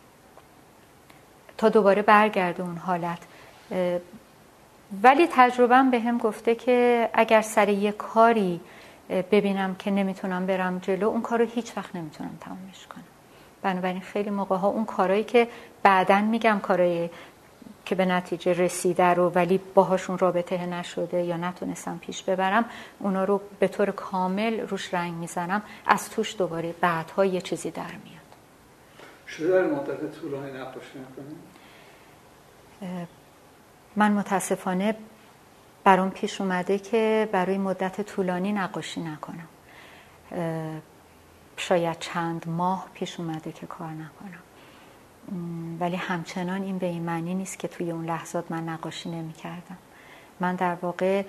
تا دوباره برگرده اون حالت. ولی تجربه‌ام به هم گفته که اگر سر یه کاری ببینم که نمیتونم برم جلو، اون کار رو هیچ وقت نمیتونم تمامش کنم. بنابراین خیلی موقع ها اون کارهایی که بعداً میگم کارهایی که به نتیجه رسیده رو ولی باهاشون رابطه نشده یا نتونستم پیش ببرم، اونا رو به طور کامل روش رنگ میزنم، از توش دوباره بعدها یه چیزی در میاد. شده در مدت طولانی نقاشی میکنید؟ من متاسفانه برام پیش اومده که برای مدت طولانی نقاشی نکنم. شاید چند ماه پیش اومده که کار نکنم، ولی همچنان این به این معنی نیست که توی اون لحظات من نقاشی نمی کردم. من در واقع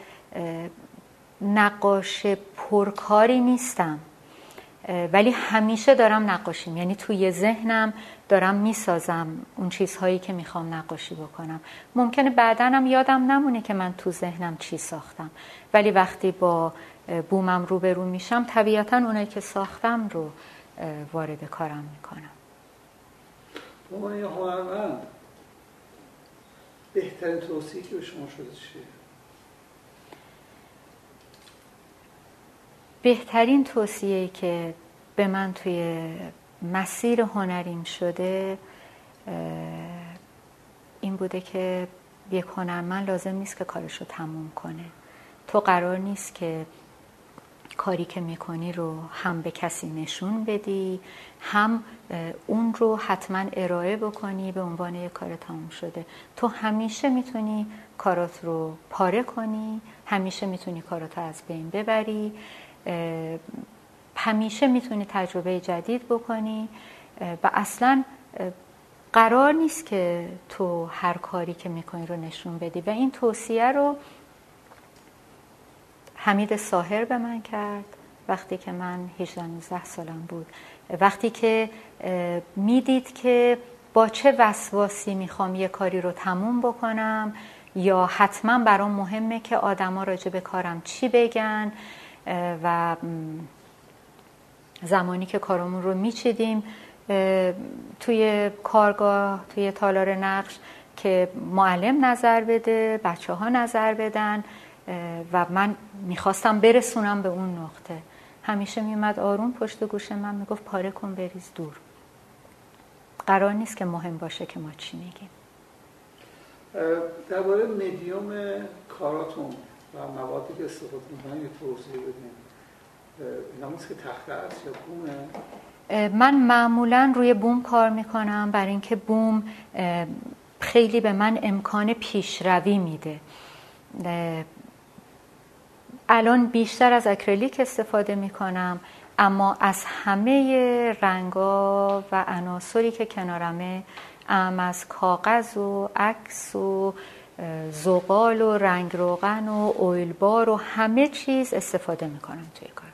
نقاش پرکاری نیستم، ولی همیشه دارم نقاشیم، یعنی توی ذهنم دارم میسازم اون چیزهایی که میخوام نقاشی بکنم. ممکنه بعداً هم یادم نمونه که من تو ذهنم چی ساختم، ولی وقتی با بومم روبرو میشم طبیعتاً اونایی که ساختم رو وارد کارم میکنم. با یه هنرمند بهترین توصیه که به شما شده چیه؟ بهترین توصیه‌ای که به من توی مسیر هنریم شده این بوده که یک هنرمند لازم نیست که کارشو تموم کنه. تو قرار نیست که کاری که میکنی رو هم به کسی نشون بدی، هم اون رو حتما ارائه بکنی به عنوان یک کار تموم شده. تو همیشه میتونی کارات رو پاره کنی، همیشه میتونی کارات رو از بین ببری، همیشه میتونی تجربه جدید بکنی و اصلا قرار نیست که تو هر کاری که میکنی رو نشون بدی. و این توصیه رو حمید ساحر به من کرد وقتی که من هجده نوزده سالم بود وقتی که میدید که با چه وسواسی میخوام یه کاری رو تموم بکنم یا حتما برام مهمه که آدما راجع به کارم چی بگن و زمانی که کارمون رو میچیدیم توی کارگاه، توی تالار نقش که معلم نظر بده، بچه ها نظر بدن و من میخواستم برسونم به اون نقطه، همیشه میومد آروم پشت گوش من میگفت پاره کن بریز دور، قرار نیست که مهم باشه که ما چی میگیم. درباره مدیوم کاراتون و موادی که استفاده میکنن یه توضیح بدین. اینا که تخته است یا بومه؟ من معمولا روی بوم کار میکنم برای اینکه بوم خیلی به من امکان پیشروی میده. الان بیشتر از اکریلیک استفاده میکنم، اما از همه رنگا و عناصری که کنارمه، ام از کاغذ و عکس و زغال و رنگ روغن و اویل بار و همه چیز استفاده میکنم توی کار.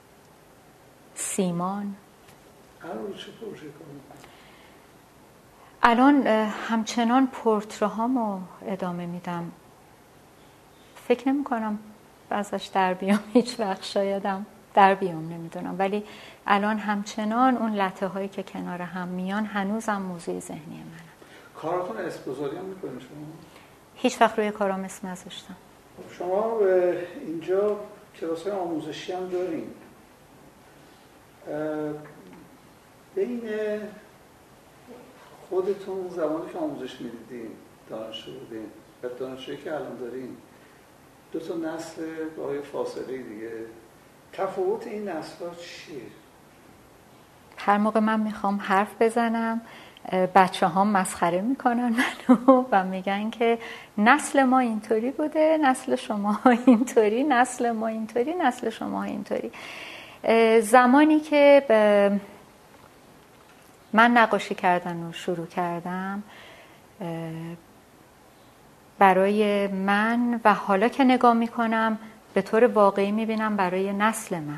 سیمان. الان همچنان پورتره هامو ادامه میدم. فکر نمی کنم ازش در بیام هیچ وقت، شایدم در بیام، نمیدونم، ولی الان همچنان اون لطه هایی که کنار هم میان هنوزم موضوع ذهنی منه. کاراتون اسم‌گذاری هم میکنید شما؟ هیچ وقت روی کارام اسم نذاشتم. شما اینجا کلاس‌های آموزشی هم دارین. بین خودتون زمانی که آموزش میدیدین، دانشجو بودین و دانشجویی که الان دارین، دو تا نسل با یه فاصله دیگه، تفاوت این نسل‌ها چیه؟ هر موقع من میخوام حرف بزنم بچه ها مسخره میکنن منو و میگن که نسل ما اینطوری بوده، نسل شما اینطوری، نسل ما اینطوری، نسل شما اینطوری. زمانی که من نقاشی کردن رو شروع کردم، برای من و حالا که نگاه میکنم به طور واقعی میبینم برای نسل من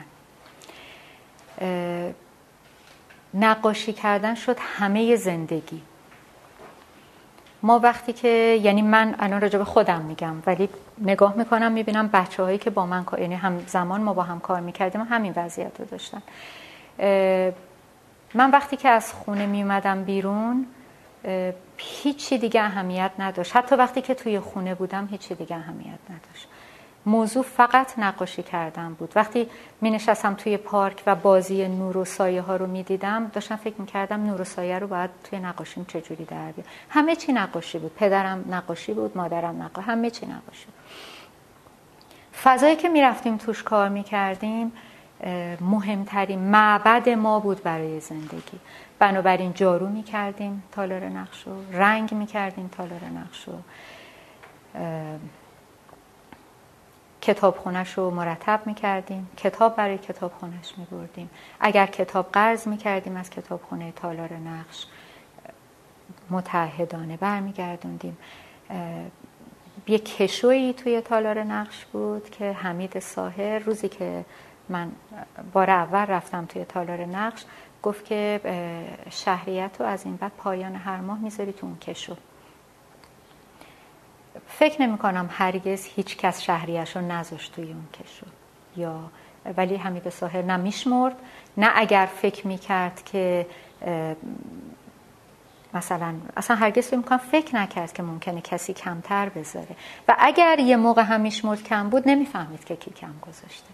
نقاشی کردن شد همه زندگی. ما وقتی که، یعنی من الان راجع به خودم میگم، ولی نگاه میکنم میبینم بچه هایی که با من کار، یعنی هم زمان ما با هم کار میکردیم همین وضعیت رو داشتن. من وقتی که از خونه میومدم بیرون هیچی دیگه اهمیت نداشت، حتی وقتی که توی خونه بودم هیچی دیگه اهمیت نداشت. موضوع فقط نقاشی کردن بود. وقتی می نشستم توی پارک و بازی نور و سایه ها رو می دیدم، داشتم فکر می کردم نور و سایه رو باید توی نقاشیم چجوری در بیارم. همه چی نقاشی بود. پدرم نقاشی بود، مادرم نقاشی، همه چی نقاشی. فضایی که می رفتیم توش کار می کردیم مهمترین معبد ما بود برای زندگی. بنابراین جارو می کردیم تالار نقش رو، رنگ می کردیم تالار نقش رو، کتابخونه‌ش رو مرتب می‌کردیم، کتاب برای کتابخونه‌اش می‌بردیم. اگر کتاب قرض می‌کردیم از کتابخونه تالار نقش متعهدانه برمیگردوندیم. یه کشویی توی تالار نقش بود که حمید ساحر روزی که من بار اول رفتم توی تالار نقش گفت که شهریت رو از این بعد پایان هر ماه می‌ذاری تو اون کشو. فکر نمی کنم هرگز هیچ کس شهریه‌شو نذاشت توی اون کشو، یا ولی حمید ساحر نه میشمرد، نه اگر فکر میکرد که مثلا اصلا هرگز فکر میکنم فکر نکرد که ممکنه کسی کمتر بذاره، و اگر یه موقع هم میشمرد کم بود نمیفهمید که کی کم گذاشته.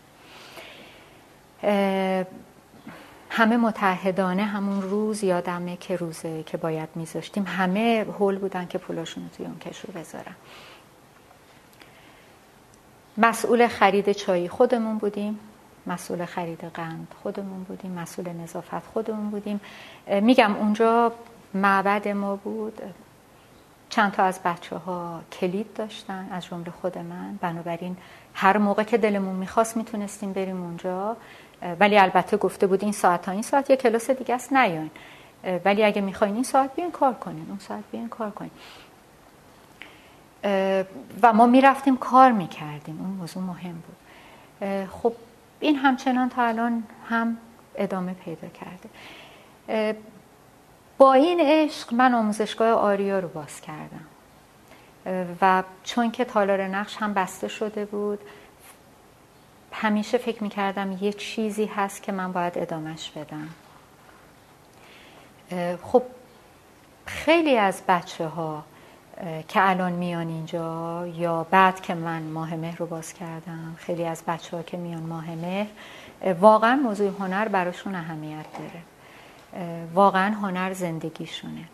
همه متعهدانه همون روز، یادمه که روزه که باید میذاشتیم همه هول بودن که پولاشون رو توی اون کشو بذارن. مسئول خرید چای خودمون بودیم، مسئول خرید قند خودمون بودیم، مسئول نظافت خودمون بودیم. میگم اونجا معبد ما بود. چند تا از بچه ها کلید داشتن از جمله خود من، بنابراین هر موقع که دلمون میخواست میتونستیم بریم اونجا، ولی البته گفته بود این ساعت تا این ساعت یه کلاس دیگه است نیاین، ولی اگه میخواین این ساعت بیاین کار کنین، اون ساعت بیاین کار کنین. و ما میرفتیم کار میکردیم، اون موضوع مهم بود. خب این همچنان تا الان هم ادامه پیدا کرده. با این عشق من آموزشگاه آریا رو باز کردم و چون که تالار نقش هم بسته شده بود، همیشه فکر میکردم یه چیزی هست که من باید ادامهش بدم. خب خیلی از بچه ها که الان میان اینجا یا بعد که من ماه مهر رو باز کردم، خیلی از بچه ها که میان ماه مهر، واقعا موضوع هنر براشون اهمیت داره، واقعا هنر زندگیشونه.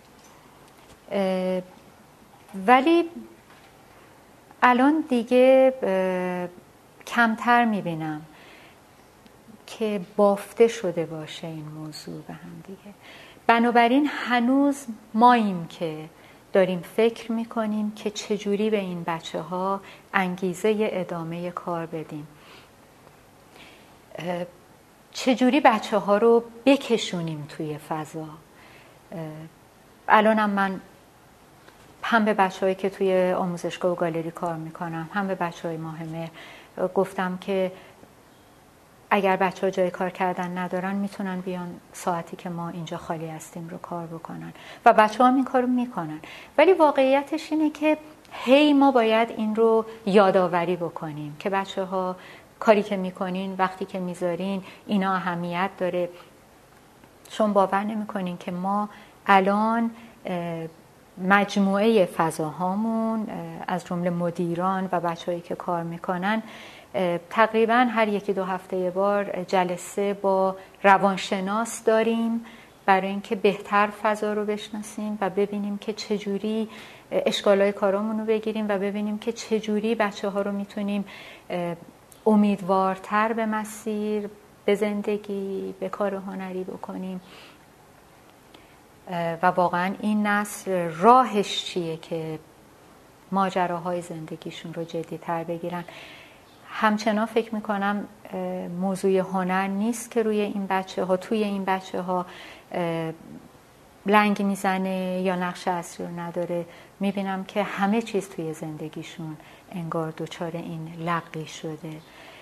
ولی الان دیگه کمتر میبینم که بافته شده باشه این موضوع به هم دیگه. بنابراین هنوز ماییم که داریم فکر میکنیم که چجوری به این بچه ها انگیزه ادامه کار بدیم، چجوری بچه ها رو بکشونیم توی فضا. الانم من هم به بچه هایی که توی آموزشگاه و گالری کار میکنم، هم به بچه های ماه مهر گفتم که اگر بچه ها جای کار کردن ندارن میتونن بیان ساعتی که ما اینجا خالی هستیم رو کار بکنن و بچه ها هم این کار رو میکنن. ولی واقعیتش اینه که هی ما باید این رو یادآوری بکنیم که بچه ها کاری که میکنین، وقتی که میذارین، اینا اهمیت داره. چون باور نمیکنین که ما الان مجموعه فضاهامون از جمله مدیران و بچه‌هایی که کار میکنن تقریبا هر یکی دو هفته یه بار جلسه با روانشناس داریم برای اینکه بهتر فضا رو بشناسیم و ببینیم که چجوری اشکالای کارامون رو بگیریم و ببینیم که چجوری بچه ها رو میتونیم امیدوارتر به مسیر، به زندگی، به کار هنری بکنیم. و واقعا این نسل راهش چیه که ماجراهای زندگیشون رو جدی‌تر بگیرن. همچنان فکر میکنم موضوع هنر نیست که روی این بچه ها، توی این بچه ها لنگ میزنه یا نقش اصلی رو نداره. میبینم که همه چیز توی زندگیشون انگار دوچار این لقی شده.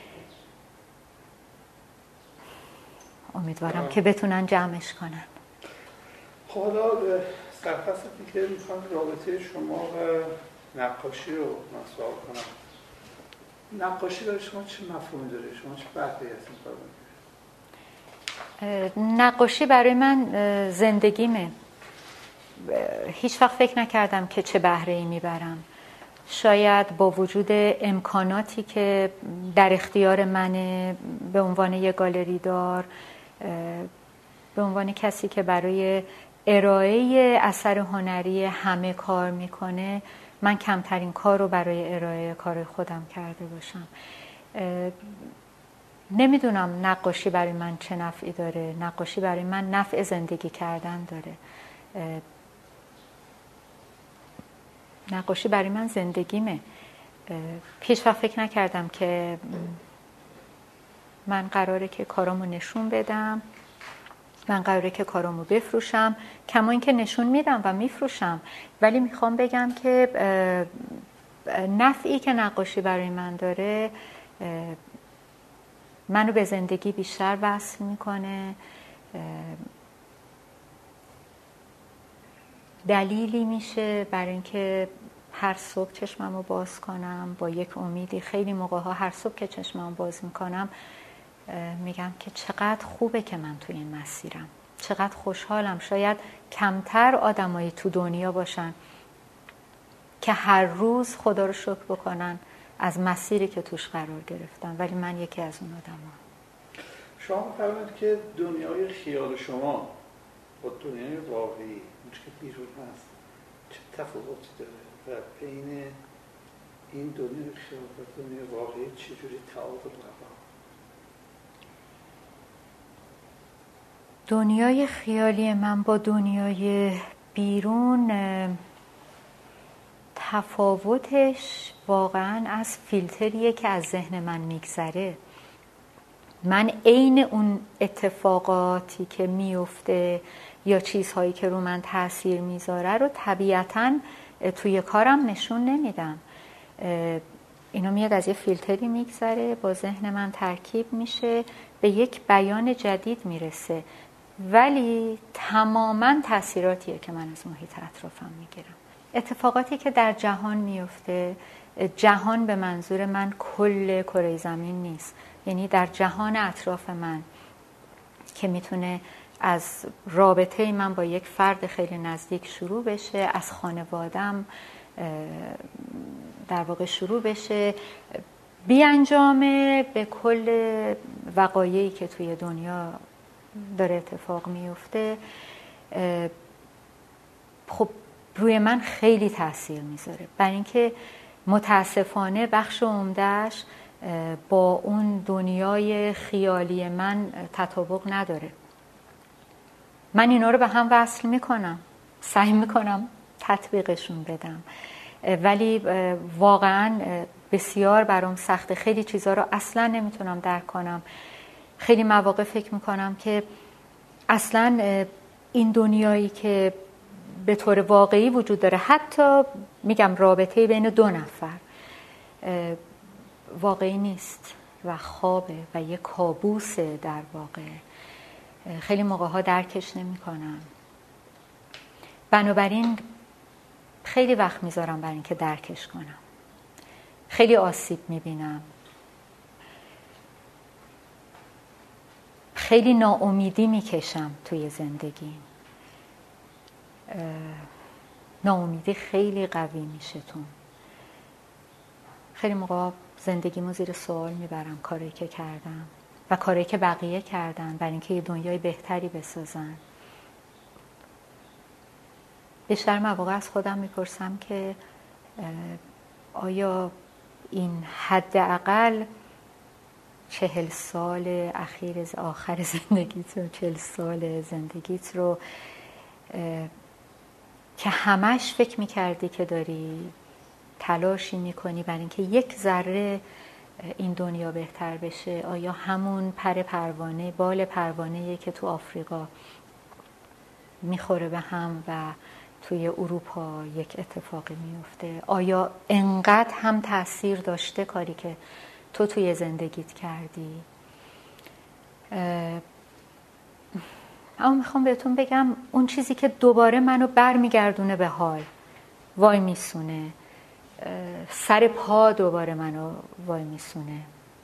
امیدوارم آه. که بتونن جمعش کنن. حالا سرفصلی که میخوام رابطه شما و نقاشی رو مسئول کنم. نقاشی برای شما چه مفهومی داره؟ شما چه بهره‌ای از این کار می‌کنید؟ نقاشی برای من زندگیمه. هیچ وقت فکر نکردم که چه بهره‌ای میبرم. شاید با وجود امکاناتی که در اختیار منه به عنوان یک گالری دار، به عنوان کسی که برای ارائه اثر هنری همه کار میکنه، من کمترین کار رو برای ارائه کار خودم کرده باشم. نمیدونم نقاشی برای من چه نفعی داره. نقاشی برای من نفع زندگی کردن داره. نقاشی برای من زندگیمه. پیش وقت فکر نکردم که من قراره که کارامو نشون بدم، من قراره که کارامو بفروشم. کما این که نشون میدم و میفروشم، ولی میخوام بگم که نفعی که نقاشی برای من داره منو به زندگی بیشتر وصل میکنه. دلیلی میشه برای اینکه هر صبح چشممو باز کنم با یک امیدی. خیلی موقع ها هر صبح که چشممو باز میکنم میگم که چقدر خوبه که من توی این مسیرم، چقدر خوشحالم. شاید کمتر آدمایی تو دنیا باشن که هر روز خدا رو شکر بکنن از مسیری که توش قرار گرفتن، ولی من یکی از اون آدمام. شما فرمودید که دنیای خیال شما با دنیای واقعی اون که بیرون هست چه تفاوتی داره و بین این دنیای خیال و دنیای واقعی چجوری تعادل قرار؟ دنیای خیالی من با دنیای بیرون تفاوتش واقعا از فیلتریه که از ذهن من میگذره. من عین اون اتفاقاتی که میفته یا چیزهایی که رو من تاثیر میذاره رو طبیعتاً توی کارم نشون نمیدم. اینا میاد از یه فیلتری میگذره، با ذهن من ترکیب میشه، به یک بیان جدید میرسه، ولی تماماً تأثیراتیه که من از محیط اطرافم میگیرم. اتفاقاتی که در جهان میفته، جهان به منظور من کل کره زمین نیست، یعنی در جهان اطراف من که میتونه از رابطه من با یک فرد خیلی نزدیک شروع بشه، از خانوادم در واقع شروع بشه، بیانجامه به کل وقایعی که توی دنیا داره اتفاق میفته، خب روی من خیلی تاثیر میذاره، برای اینکه متاسفانه بخش عمده‌اش با اون دنیای خیالی من تطابق نداره. من اینا رو به هم وصل میکنم، سعی میکنم تطبیقشون بدم، ولی واقعا بسیار برام سخته. خیلی چیزا رو اصلا نمیتونم درک کنم. خیلی مواقع فکر میکنم که اصلا این دنیایی که به طور واقعی وجود داره، حتی میگم رابطه بین دو نفر، واقعی نیست و خوابه و یک کابوسه در واقع. خیلی موقع ها درکش نمی کنم، بنابراین خیلی وقت میذارم برای اینکه درکش کنم. خیلی آسیب میبینم، خیلی ناامیدی میکشم توی زندگی. ناامیدی خیلی قوی میشه تو. خیلی موقع زندگیمو زیر سوال میبرم، کاری که کردم و کاری که بقیه کردن برای اینکه یه دنیای بهتری بسازن. بیشتر مواقع از خودم میپرسم که آیا این حداقل چهل سال اخیر آخر زندگیت رو، چهل سال زندگیت رو که همش فکر میکردی که داری تلاشی میکنی برای اینکه یک ذره این دنیا بهتر بشه، آیا همون پر پروانه، بال پروانه‌ای که تو آفریقا میخوره به هم و توی اروپا یک اتفاقی میفته، آیا انقدر هم تأثیر داشته کاری که تو توی زندگیت کردی؟ اما میخوام بهتون بگم اون چیزی که دوباره منو بر میگردونه به حال، وای میسونه، سر پا دوباره منو وای میسونه،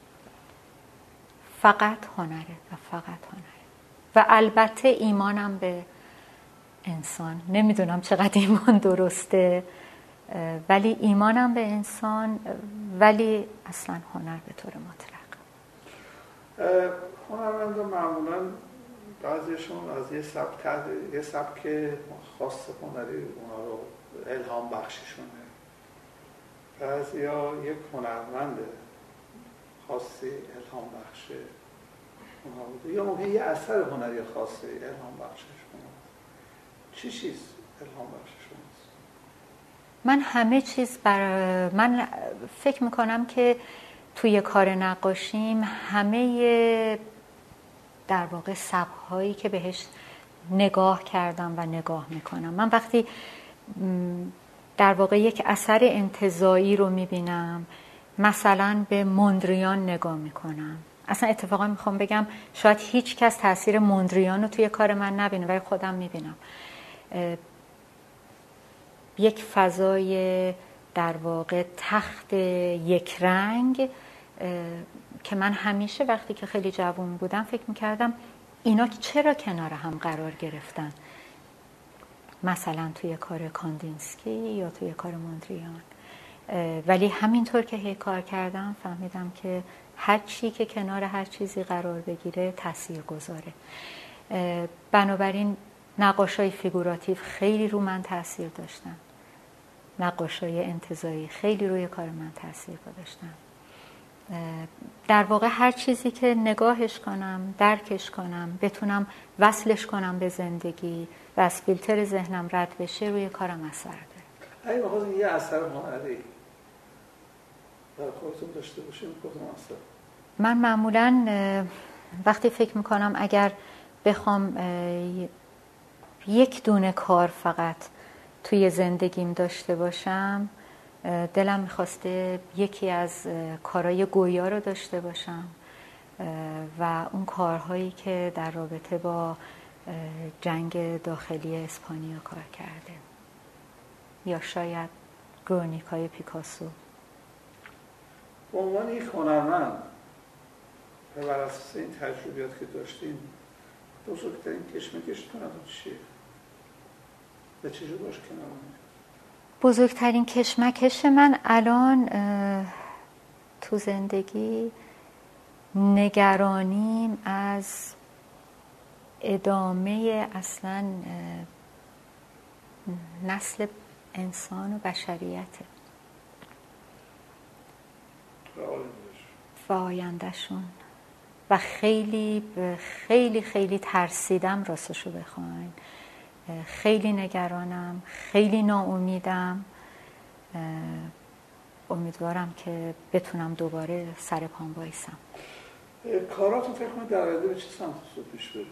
فقط هنره و فقط هنره و البته ایمانم به انسان. نمیدونم چقدر ایمان درسته، ولی ایمانم به انسان، ولی اصلا هنر به طور مطلق. هنرمندا معمولا بعضیشون از یه سبک یه سبک خاص هنری اونا رو الهام بخشیشونه، بعضیا یک هنرمند خاصی الهام بخشه اونها بوده، یا ممکنه یه اثر هنری خاصی الهام بخشش کنه. چی چیز الهام بخشش شماست؟ من همه چیز بر من فکر میکنم که توی کار نقاشیم همه در واقع سبک‌هایی که بهش نگاه کردم و نگاه میکنم. من وقتی در واقع یک اثر انتزاعی رو میبینم، مثلا به موندریان نگاه میکنم. اصلا اتفاقا میخوام بگم شاید هیچ کس تاثیر موندریان رو توی کار من نبینه، ولی خودم میبینم. یک فضای در واقع تخت یک رنگ که من همیشه وقتی که خیلی جوان بودم فکر میکردم اینا چرا کنار هم قرار گرفتن، مثلا توی کار کاندینسکی یا توی کار موندریان. ولی همینطور که هی کار کردم فهمیدم که هر چی که کنار هر چیزی قرار بگیره تأثیر گذاره. بنابراین نقاشای فیگوراتیو خیلی رو من تأثیر داشتن، نقاشای انتزاعی خیلی روی کار من تأثیر گذاشتن. در واقع هر چیزی که نگاهش کنم، درکش کنم، بتونم وصلش کنم به زندگی و از فیلتر ذهنم رد بشه، روی کارم اثر داره. اگه بخواستین یه اثر هنری برای خودتون داشته باشین کدوم اثر؟ من معمولاً وقتی فکر میکنم اگر بخوام یک دونه کار فقط توی زندگیم داشته باشم، دلم میخواسته یکی از کارهای گویا رو داشته باشم و اون کارهایی که در رابطه با جنگ داخلی اسپانیا کار کرده، یا شاید گورنیکای پیکاسو. به عنوان یک هنرمند و بر اساس این تجربیات که داشتین، بزرگترین کشمکشتون چیه؟ و چجور باش کنار اومدید؟ بزرگترین کشمکش من الان تو زندگی نگرانیم از ادامه اصلا نسل انسان و بشریته و آیندهشون. و خیلی خیلی خیلی ترسیدم راستشو بخواین، خیلی نگرانم، خیلی ناامیدم. امیدوارم که بتونم دوباره سر پام بایستم. کاراتون فکر کنید در آینده به چه سمت پیش بره؟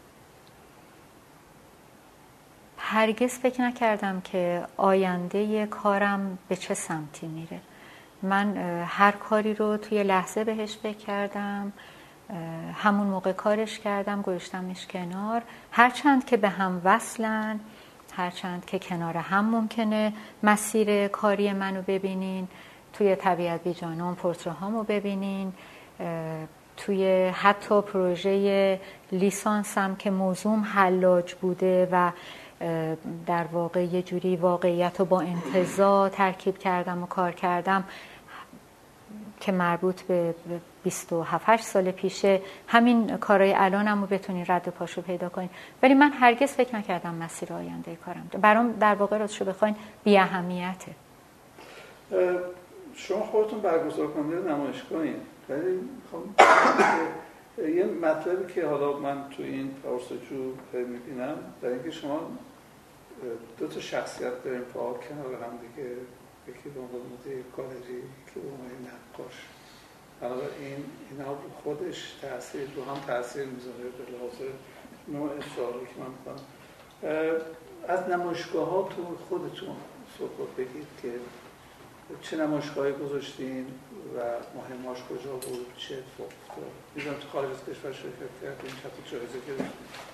هرگز فکر نکردم که آینده کارم به چه سمتی میره. من هر کاری رو توی لحظه بهش فکر کردم، همون موقع کارش کردم، گذاشتمش کنار. هرچند که به هم وصلن، هرچند که کنار هم ممکنه مسیر کاری منو ببینین، توی طبیعت بی جانان پورتره هامو ببینین، توی حتی پروژه لیسانسم که موضوعم حلاج بوده و در واقع یه جوری واقعیت رو با انتزاع ترکیب کردم و کار کردم که مربوط به بیست و هفت سال پیشه، همین کارهای الانم رو بتونین رد پاشو پیدا کنین. ولی من هرگز فکر نکردم مسیر آینده کارم برام در واقع راستشو بخواین بی اهمیته. شما خودتون برگزار کننده نمایشگاهین، ولی میخوام یه مطلبی که حالا من تو این پرسجو میبینم در اینکه شما دو تا شخصیت دارین فعال کنار هم دیگه، یکی به عنوان مدیر گالری، یکی به عنوان نقاش. بنابراین اینا خودش تاثیر رو هم تاثیر میذاره به لحاظ نوع سوالی که من میکنم. از نمایشگاهاتون خودتون صحبت بگید که چه نمایشگاهی گذاشتین و مهماش کجا بود، چه اتفاق افتاد؟ میدونم تو خارج از کشور شرکت کردین، چطور جایزه گرفتین؟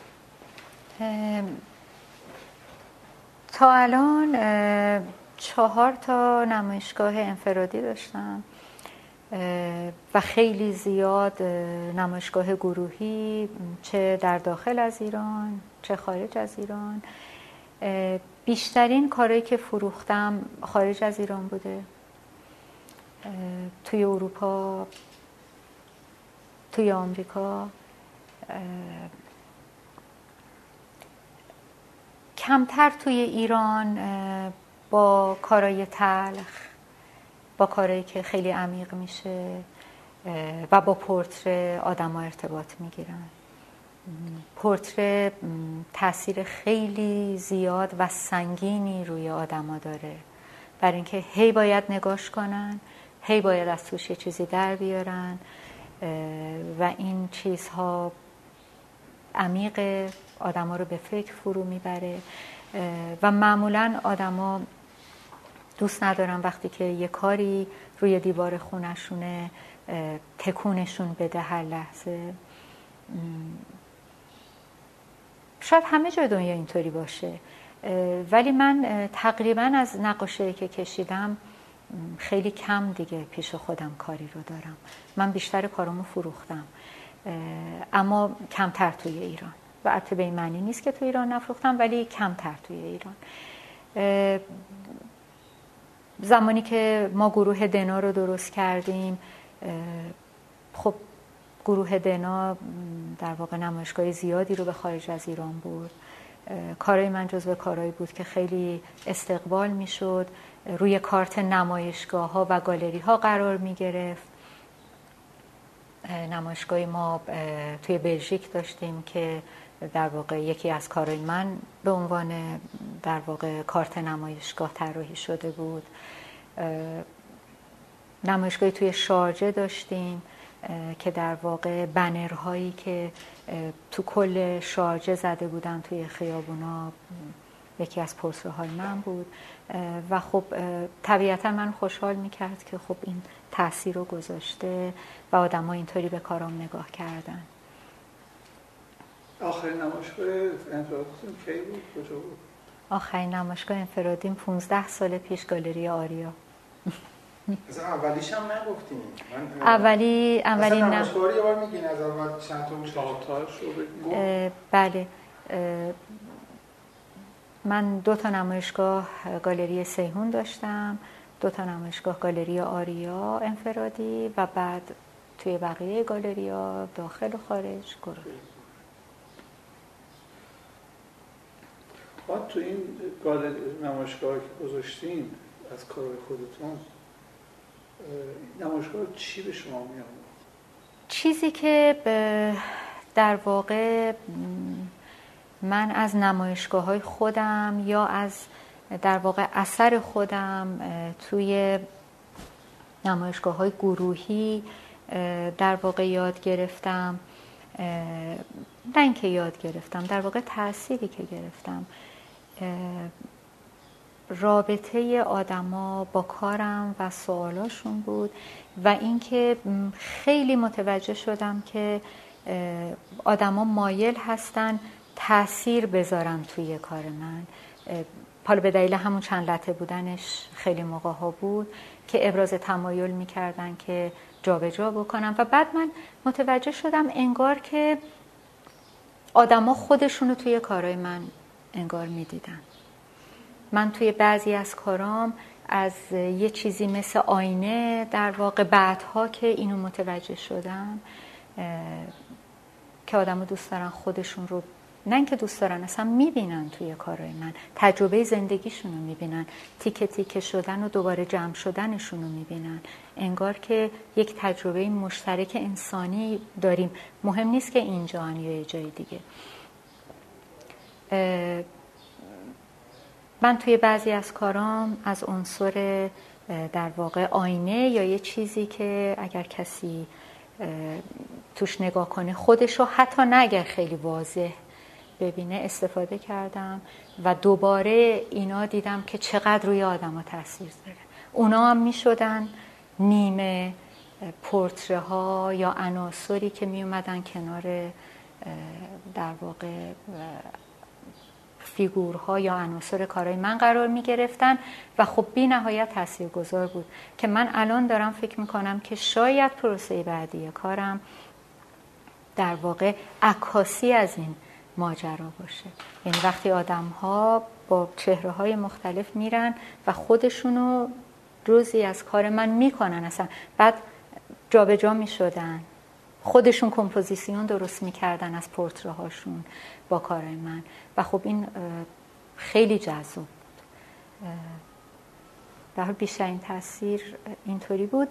تا الان چهار تا نمایشگاه انفرادی داشتم و خیلی زیاد نمایشگاه گروهی، چه در داخل از ایران چه خارج از ایران. بیشترین کارهایی که فروختم خارج از ایران بوده، توی اروپا، توی آمریکا. کمتر توی ایران با کارهای تلخ، با کارهایی که خیلی عمیق میشه و با پورتره آدم ها ارتباط میگیرن. پورتره تاثیر خیلی زیاد و سنگینی روی آدم ها داره، برای اینکه هی باید نگاش کنن، هی باید از توش یه چیزی در بیارن و این چیزها عمیق آدم ها رو به فکر فرو میبره و معمولاً آدم ها دوست ندارن وقتی که یه کاری روی دیوار خونشونه تکونشون بده هر لحظه. شاید همه جای دنیا اینطوری باشه، ولی من تقریباً از نقاشی که کشیدم خیلی کم دیگه پیش خودم کاری رو دارم. من بیشتر کارامو فروختم، اما کمتر توی ایران. و البته به این معنی نیست که توی ایران نفروختم، ولی کمتر توی ایران. زمانی که ما گروه دنا رو درست کردیم، خب گروه دنا در واقع نمایشگاه زیادی رو به خارج از ایران بود. کارهای من جزو کارهایی بود که خیلی استقبال میشد، روی کارت نمایشگاه ها و گالری ها قرار می گرفت. نمایشگاه ما توی بلژیک داشتیم که در واقع یکی از کارهای من به عنوان در واقع کارت نمایشگاه طراحی شده بود. نمایشگاهی توی شارجه داشتیم که در واقع بنرهایی که تو کل شارجه زده بودن توی خیابونا یکی از پورتره‌های من بود و خب طبیعتا من خوشحال میکرد که خب این تأثیر رو گذاشته و آدم ها اینطوری به کارام نگاه کردن. آخرین نمایشگاه انفرادیتون کی بود؟ کجا بود؟ آخرین نمایشگاه انفرادیم پونزده سال پیش گالری آریا. از اولیش هم نگفتیم. اولی اولی نه. نمایشگاه رو یه بار میگین از اول چند تا بود؟ چهارتاش رو بگیم. بله. من دو تا نمایشگاه گالری سیهون داشتم، دو تا نمایشگاه گالری آریا انفرادی و بعد توی بقیه گالری‌ها داخل و خارج گروه. بعد تو این گالری نمایشگاه که گذاشتین از کارهای خودتون، نمایشگاه چی به شما میاد؟ چیزی که در واقع من از نمایشگاه‌های خودم یا از در واقع اثر خودم توی نمایشگاه‌های گروهی در واقع یاد گرفتم، نه اینکه یاد گرفتم، در واقع تأثیری که گرفتم، رابطه آدما با کارم و سوالاشون بود و اینکه خیلی متوجه شدم که آدما مایل هستن تأثیر بذارن توی کار من. حالا به دلیل همون چند لطه بودنش خیلی موقع ها بود که ابراز تمایل میکردن که جابجا بکنم و بعد من متوجه شدم انگار که آدما خودشونو توی کارهای من انگار میدیدن. من توی بعضی از کارام از یه چیزی مثل آینه در واقع بعدها که اینو متوجه شدم که آدما دوست دارن خودشون رو، نه اینکه دوست دارن، اصلا میبینن توی کارهای من، تجربه زندگیشون رو میبینن، تیکه تیکه شدن و دوباره جمع شدنشون رو میبینن، انگار که یک تجربه مشترک انسانی داریم، مهم نیست که اینجا یا یه جای دیگه. من توی بعضی از کارام از عنصر در واقع آینه یا یه چیزی که اگر کسی توش نگاه کنه خودشو حتی نه اگر خیلی واضح ببینه استفاده کردم و دوباره اینا دیدم که چقدر روی آدم ها تأثیر داره. اونا هم می شدن نیمه پورتره ها یا عناصری که می اومدن کنار در واقع فیگورها یا عناصر کارهای من قرار می گرفتن و خب بی نهایت تأثیر گذار بود که من الان دارم فکر می کنم که شاید پروسه بعدی کارم در واقع عکاسی از این ماجرا باشه. یعنی وقتی آدم ها با چهره های مختلف میرن و خودشونو جزئی از کار من میکنن، اصلا بعد جابجا میشدن، خودشون کمپوزیسیون درست میکردن از پورتره هاشون با کارهای من و خب این خیلی جذاب بود. در حال بیشترین تاثیر اینطوری بود.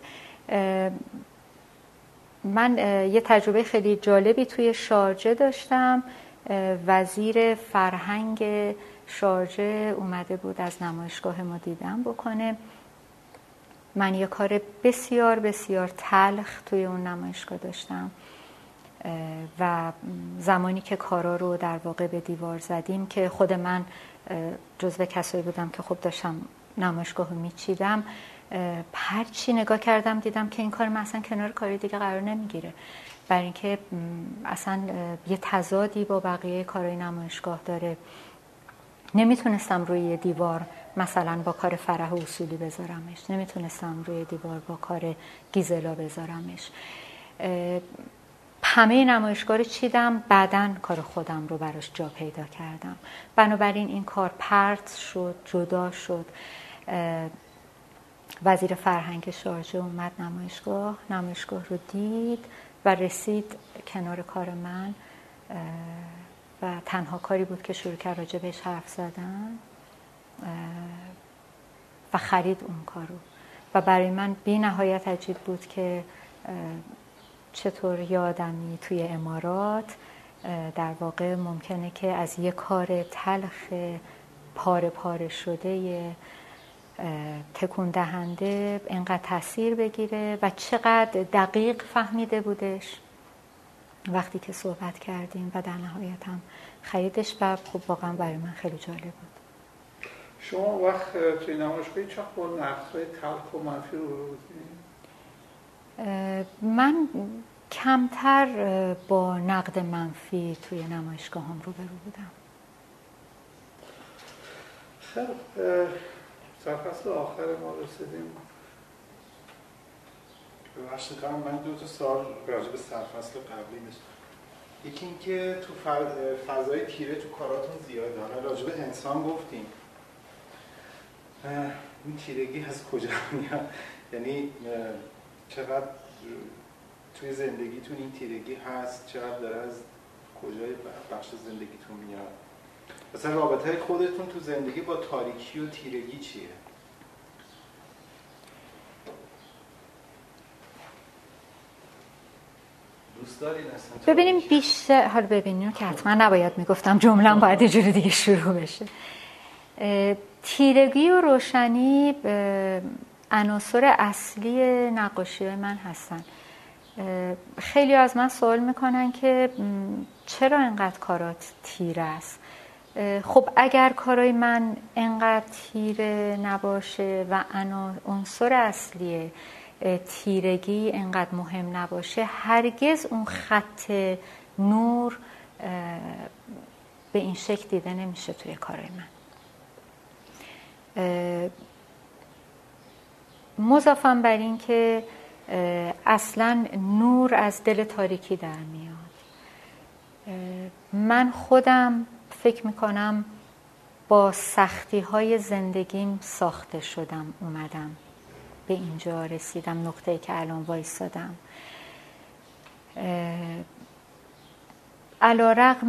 من یه تجربه خیلی جالبی توی شارجه داشتم. وزیر فرهنگ شارجه اومده بود از نمایشگاه ما دیدن بکنه. من یه کار بسیار بسیار تلخ توی اون نمایشگاه داشتم و زمانی که کارا رو در واقع به دیوار زدیم که خود من جزو کسایی بودم که خب داشتم نمایشگاه رو میچیدم، هرچی نگاه کردم دیدم که این کار من اصلا کنار کاری دیگه قرار نمیگیره، برای اینکه اصلا یه تضادی با بقیه کارهای نمایشگاه داره. نمیتونستم روی دیوار مثلا با کار فرح اصولی بذارمش، نمیتونستم روی دیوار با کار گیزلا بذارمش. همه نمایشگاه رو چیدم، بعداً کار خودم رو براش جا پیدا کردم. بنابراین این کار پرت شد، جدا شد. وزیر فرهنگ شارجه اومد نمایشگاه، نمایشگاه رو دید و رسید کنار کار من و تنها کاری بود که شروع کرد راجع بهش حرف زدن و خرید اون کارو و برای من بی نهایت عجیب بود که چطور یه آدمی توی امارات در واقع ممکنه که از یه کار تلخ پاره پاره شده تکون دهنده اینقدر تاثیر بگیره و چقدر دقیق فهمیده بودش وقتی که صحبت کردیم و در نهایت هم خریدش و خب واقعا برای من خیلی جالب بود. شما وقت توی نمایشگاهی چه با نقدهای تلخ و منفی رو بودید؟ من کمتر با نقد منفی توی نمایشگاه هم روبرو بودم. خب سرفصل آخر ما رسیدیم. ببخشید من دو تا سوال راجع به سرفصل قبلی داشتم. یکی این که تو فضای تیره تو کاراتون زیاده. حالا راجع به انسان گفتیم. این تیرگی از کجا میاد؟ یعنی چقدر توی زندگیتون این تیرگی هست؟ چقدر داره از کجای بخش زندگیتون میاد؟ مثلا رابطه خودتون تو زندگی با تاریکی و تیرگی چیه؟ دوست دارین اصلا؟ ببینیم بیشتر حالا ببینیم که حتما نباید میگفتم جمله‌ام باید یه جوری دیگه شروع بشه. تیرگی و روشنی عناصر اصلی نقاشی من هستن. خیلی از من سوال میکنن که چرا انقدر کارات تیره است؟ خب اگر کارای من انقدر تیره نباشه و عنصر اصلی تیرگی انقدر مهم نباشه، هرگز اون خط نور به این شکل دیده نمیشه توی کارای من. مضافاً بر این که اصلاً نور از دل تاریکی در میاد. من خودم فکر میکنم با سختی های زندگیم ساخته شدم، اومدم به اینجا رسیدم، نقطه‌ای که الان وایسادم. علی‌رغم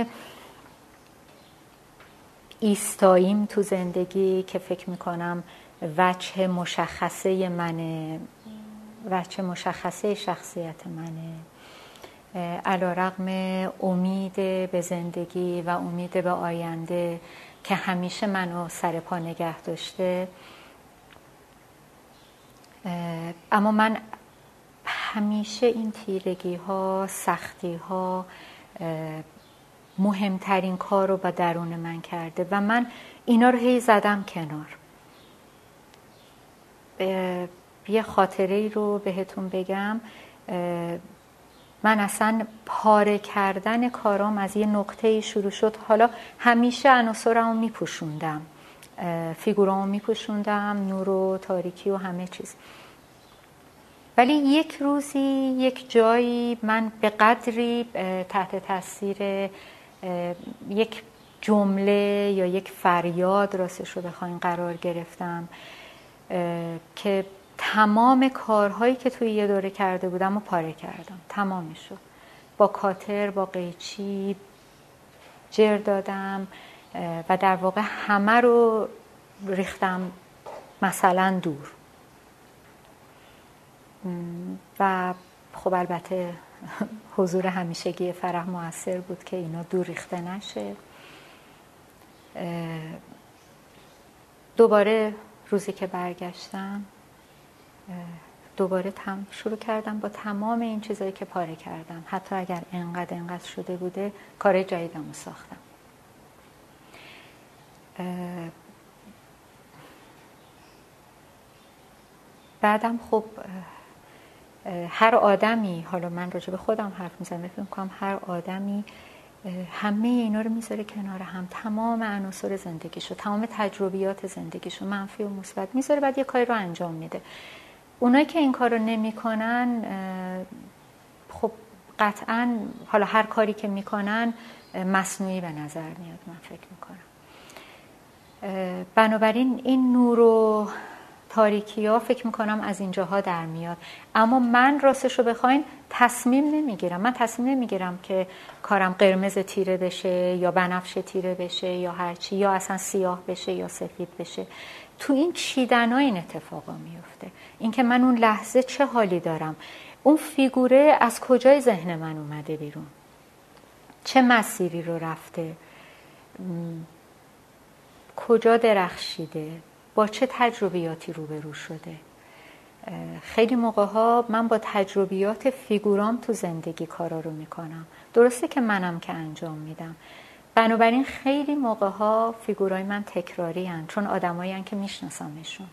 ایستاییم تو زندگی که فکر میکنم وجه مشخصه منه، وجه مشخصه شخصیت منه، علی‌رغم امید به زندگی و امید به آینده که همیشه منو سر پا نگه داشته، اما من همیشه این تیرگی ها، سختی ها مهمترین کار رو با درون من کرده و من اینا رو هی زدم کنار. یه خاطره رو بهتون بگم. من اصلا پاره کردن کارام از یه نقطه‌ای شروع شد. حالا همیشه عناصرمو میپوشوندم، فیگورامو میپوشوندم، نور و تاریکی و همه چیز. ولی یک روزی یک جایی من به قدری تحت تاثیر یک جمله یا یک فریاد راستش رو بخواین قرار گرفتم که تمام کارهایی که توی یه دوره کرده بودم رو پاره کردم. تمامش رو با کاتر، با قیچی جر دادم و در واقع همه رو ریختم مثلا دور. و خب البته حضور همیشگی فرح موثر بود که اینا دور ریخته نشه. دوباره روزی که برگشتم دوباره تم شروع کردم با تمام این چیزایی که پاره کردم، حتی اگر انقدر انقدر شده بوده، کار جدیدم رو ساختم. بعدم خب هر آدمی، حالا من راجع به خودم حرف میزنم، فکر می‌کنم هر آدمی همه اینا رو میذاره کنار هم، تمام عناصر زندگیشو، تمام تجربیات زندگیشو، منفی و مثبت میذاره، بعد یه کاری رو انجام میده. اونایی که این کار رو نمی‌کنن خب قطعاً حالا هر کاری که میکنن مصنوعی به نظر میاد، من فکر میکنم. بنابراین این نور و تاریکی ها فکر میکنم از اینجاها در میاد. اما من راستش رو بخواین تصمیم نمیگیرم. من تصمیم نمیگیرم که کارم قرمز تیره بشه یا بنفش تیره بشه یا هرچی، یا اصلا سیاه بشه یا سفید بشه. تو این چیدن‌ها این اتفاقا میفته. این که من اون لحظه چه حالی دارم، اون فیگوره از کجای ذهن من اومده بیرون، چه مسیری رو رفته، کجا درخشیده، با چه تجربیاتی روبرو شده. خیلی موقع‌ها من با تجربیات فیگورام تو زندگی کارا رو میکنم. درسته که منم که انجام میدم، بنابراین خیلی موقع ها فیگورای من تکراری هن، چون آدمایی هن که میشناسمشون.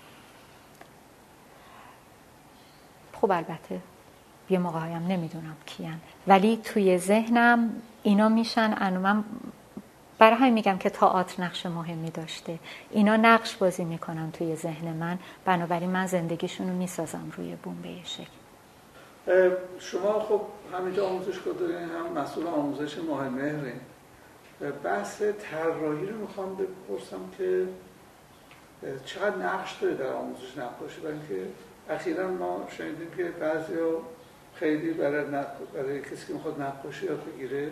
خب البته یه موقع هایم نمیدونم کیان، ولی توی ذهنم اینا میشن. انو من برای همین میگم که تئاتر نقش مهمی داشته. اینا نقش بازی میکنن توی ذهن من، بنابراین من زندگیشون رو میسازم روی بوم به یه شکل. شما خب همینجا آموزشگاه دارین، هم مسئول آموزش ماه مهرین. بحث طراحی رو میخوام بپرسم که چقدر نقش داره در آموزش نقاشی، برای اینکه اخیراً ما شنیدیم که بعضیا خیلی برای نق... برای کسی که میخواد نقاشی یاد بگیره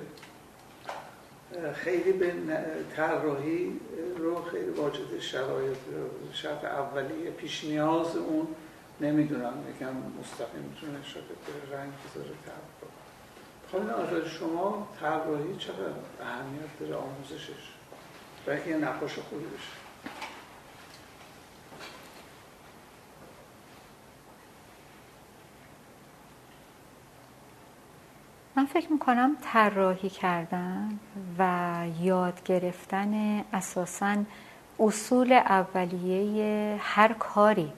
خیلی به طراحی رو خیلی واجد شرایط شرط اولیه پیش نیاز اون نمیدونم، یکم مستقیم میتونه شاید رنگ بذاره طراحی. خواهیم نظر شما طراحی چقدر اهمیت داره آموزشش برای اینکه یه نقاش خوبی بشه؟ من فکر میکنم طراحی کردن و یاد گرفتن اساساً اصول اولیه هر کاری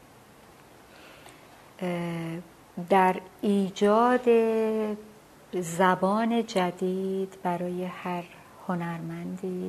در ایجاد زبان جدید برای هر هنرمندی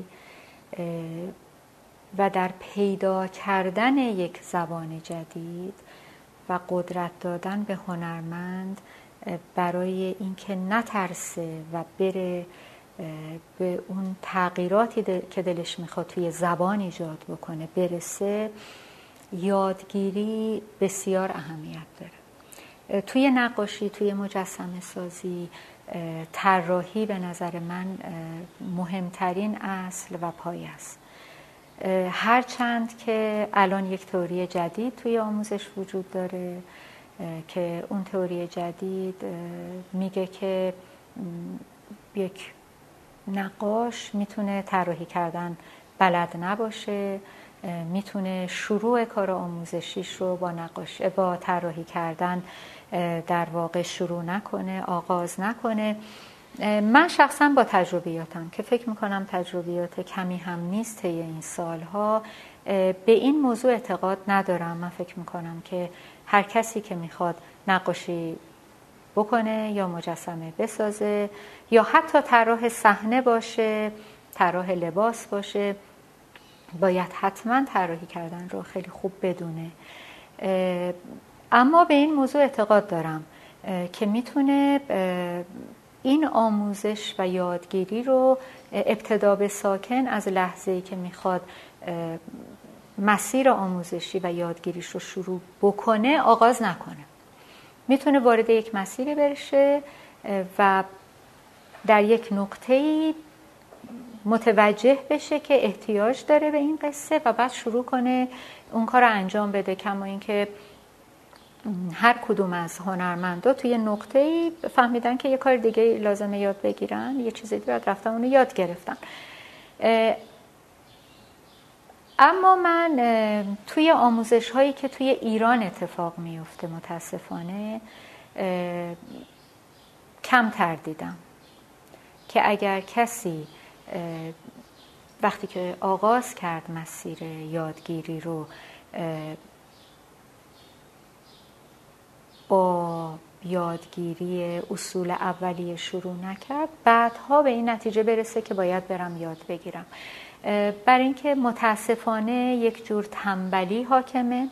و در پیدا کردن یک زبان جدید و قدرت دادن به هنرمند برای اینکه نترسه و بره به اون تغییراتی دل که دلش میخواد توی زبان ایجاد بکنه برسه، یادگیری بسیار اهمیت داره. توی نقاشی، توی مجسمه سازی، طراحی به نظر من مهمترین اصل و پایه است. هرچند که الان یک تئوری جدید توی آموزش وجود داره که اون تئوری جدید میگه که یک نقاش میتونه طراحی کردن بلد نباشه، میتونه شروع کار آموزشیش رو با نقاشی با طراحی کردن در واقع شروع نکنه، آغاز نکنه. من شخصا با تجربیاتم که فکر میکنم تجربیات کمی هم نیست طی این سالها، به این موضوع اعتقاد ندارم. من فکر میکنم که هر کسی که میخواد نقاشی بکنه یا مجسمه بسازه یا حتی طراح صحنه باشه، طراح لباس باشه، باید حتما طراحی کردن رو خیلی خوب بدونه. اما به این موضوع اعتقاد دارم که میتونه این آموزش و یادگیری رو ابتدا به ساکن از لحظه‌ای که میخواد مسیر آموزشی و یادگیریش رو شروع بکنه آغاز نکنه. میتونه وارد یک مسیری بشه و در یک نقطه‌ای متوجه بشه که احتیاج داره به این قصه و بعد شروع کنه اون کار رو انجام بده. کما اینکه هر کدوم از هنرمندا توی نقطه‌ای فهمیدن که یه کار دیگه لازمه یاد بگیرن، یه چیزی دیگه بعد رفتن اونو یاد گرفتن. اما من توی آموزش هایی که توی ایران اتفاق میفته متاسفانه کم تردیدم که اگر کسی وقتی که آغاز کرد مسیر یادگیری رو با یادگیری اصول اولیه شروع نکرد، بعدها به این نتیجه برسه که باید برم یاد بگیرم. برای اینکه متاسفانه یک جور تنبلی حاکمه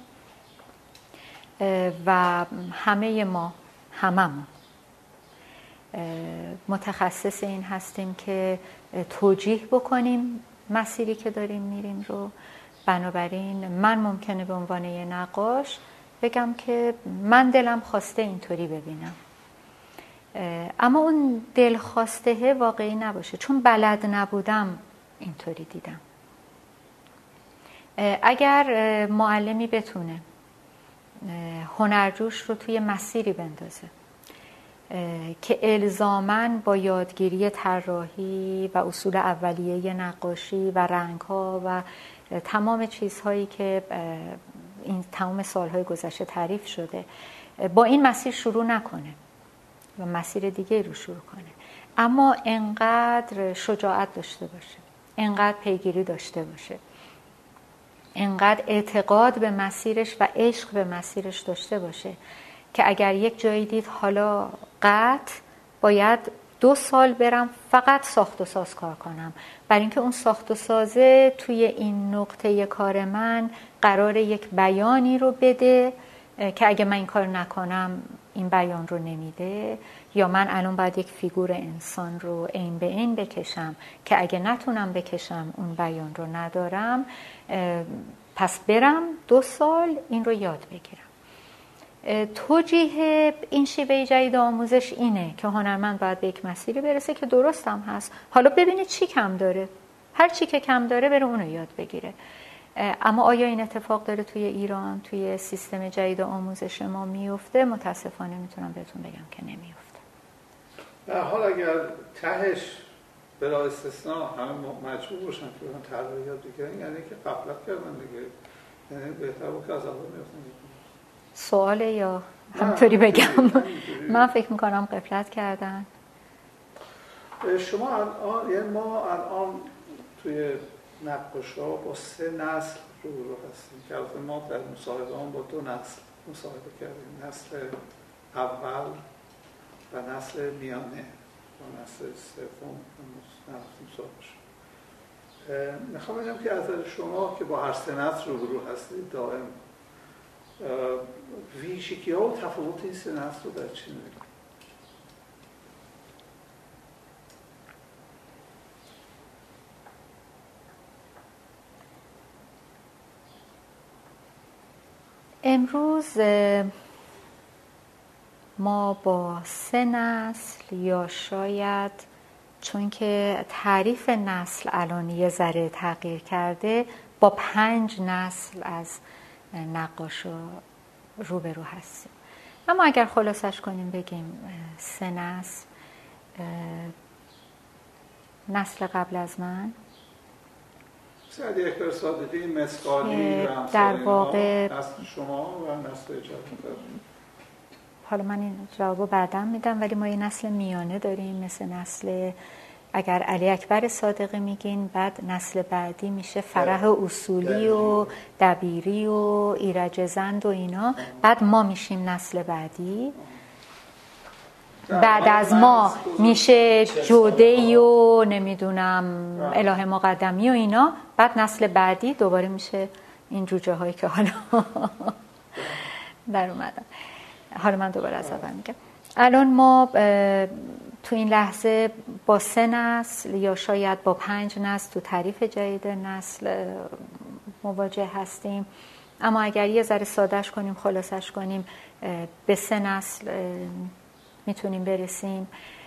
و همه ما هممون متخصص این هستیم که توجیه بکنیم مسیری که داریم میریم رو. بنابراین من ممکنه به عنوان یه نقاش بگم که من دلم خواسته اینطوری ببینم، اما اون دل خواسته واقعی نباشه، چون بلد نبودم اینطوری دیدم. اگر معلمی بتونه هنرجوش رو توی مسیری بندازه که الزاماً با یادگیری طراحی و اصول اولیه نقاشی و رنگ‌ها و تمام چیزهایی که این تمام سالهای گذشته تعریف شده با این مسیر شروع نکنه و مسیر دیگه رو شروع کنه، اما انقدر شجاعت داشته باشه، انقدر پیگیری داشته باشه، انقدر اعتقاد به مسیرش و عشق به مسیرش داشته باشه که اگر یک جایی دید حالا قطع باید دو سال برم فقط ساخت و ساز کار کنم، برای اینکه اون ساخت و سازه توی این نقطه کار من قراره یک بیانی رو بده که اگه من این کار نکنم این بیان رو نمیده، یا من الان باید یک فیگور انسان رو عین به عین بکشم که اگه نتونم بکشم اون بیان رو ندارم، پس برم دو سال این رو یاد بگیرم. توجیه این شیوه جدید آموزش اینه که هنرمند باید به یک مسیری برسه که درست هم هست، حالا ببینید چی کم داره، هر چی که کم داره بره اونو یاد بگیره. اما آیا این اتفاق داره توی ایران توی سیستم جدید آموزش ما میفته؟ متاسفانه میتونم بهتون بگم که نمیفته. به حال اگر تهش بلا استثناء همه مجبور باشن که برن طراحی یاد بگیرن، یعنی که غفلت کردن دیگه، یعنی بهتر بود که از اول میفتن. سواله یا همطوری بگم؟ من فکر میکنم غفلت کردن. شما الان، یعنی ما الان توی نقاشا با سه نسل روبرو هستیم که البته ما در مصاحبه هم با دو نسل مصاحبه کردیم، نسل اول و نسل میانه و نسل سوم نرفتیم سراغش. میخوام بگم که از شما که با هر سه نسل روبرو هستید دائم، ویژگی ها و تفاوت این سه نسل رو در چی می‌بینید؟ امروز ما با سه نسل، یا شاید چون که تعریف نسل الان یه ذره تغییر کرده، با پنج نسل از نقاشا روبرو هستیم. اما اگر خلاصش کنیم بگیم سه نسل، نسل قبل از من، سعدی اکبر صادقی، مسقالی، در واقع نسل شما و نسل جوان. حالا من این جوابو بعداً میدم، ولی ما یه نسل میانه داریم، مثل نسل اگر علی اکبر صادقی میگین، بعد نسل بعدی میشه فرح اصولی و دبیری و ایرج زند و اینا، بعد ما میشیم نسل بعدی، بعد از ما میشه جوده‌ای و نمیدونم اله مقدمی و اینا، بعد نسل بعدی دوباره میشه این جوجه هایی که حالا در اومدن. حالا من دوباره از اول میگم. الان ما تو این لحظه با سه نسل یا شاید با پنج نسل تو تعریف جدید نسل مواجه هستیم. اما اگر یه ذره سادهش کنیم، خلاصش کنیم، به سه نسل میتونیم برسیم.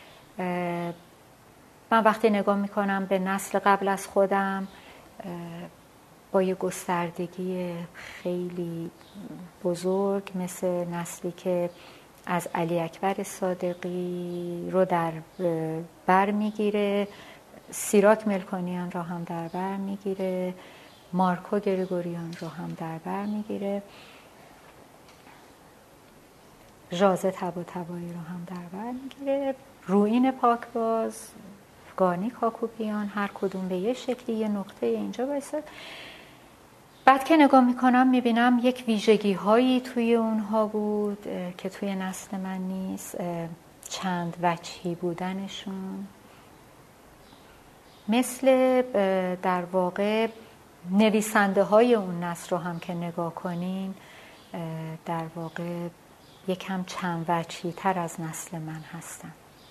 من وقتی نگاه میکنم به نسل قبل از خودم، با یه گستردگی خیلی بزرگ، مثل نسلی که از علی اکبر صادقی رو در بر میگیره، سیراک ملکانیان رو هم در بر میگیره، مارکو گریگوریان رو هم در بر میگیره، ژازه طباطبایی رو هم در بر میگیره، روئین پاکباز، گانی کاکوبیان، هر کدوم به یه شکلی یه نقطه اینجا بایسته. بعد که نگاه میکنم میبینم یک ویژگی هایی توی اونها بود که توی نسل من نیست، چند وجهی بودنشون، مثل در واقع نویسنده های اون نسل رو هم که نگاه کنین، در واقع یکم چند وجهی تر از نسل من هستن.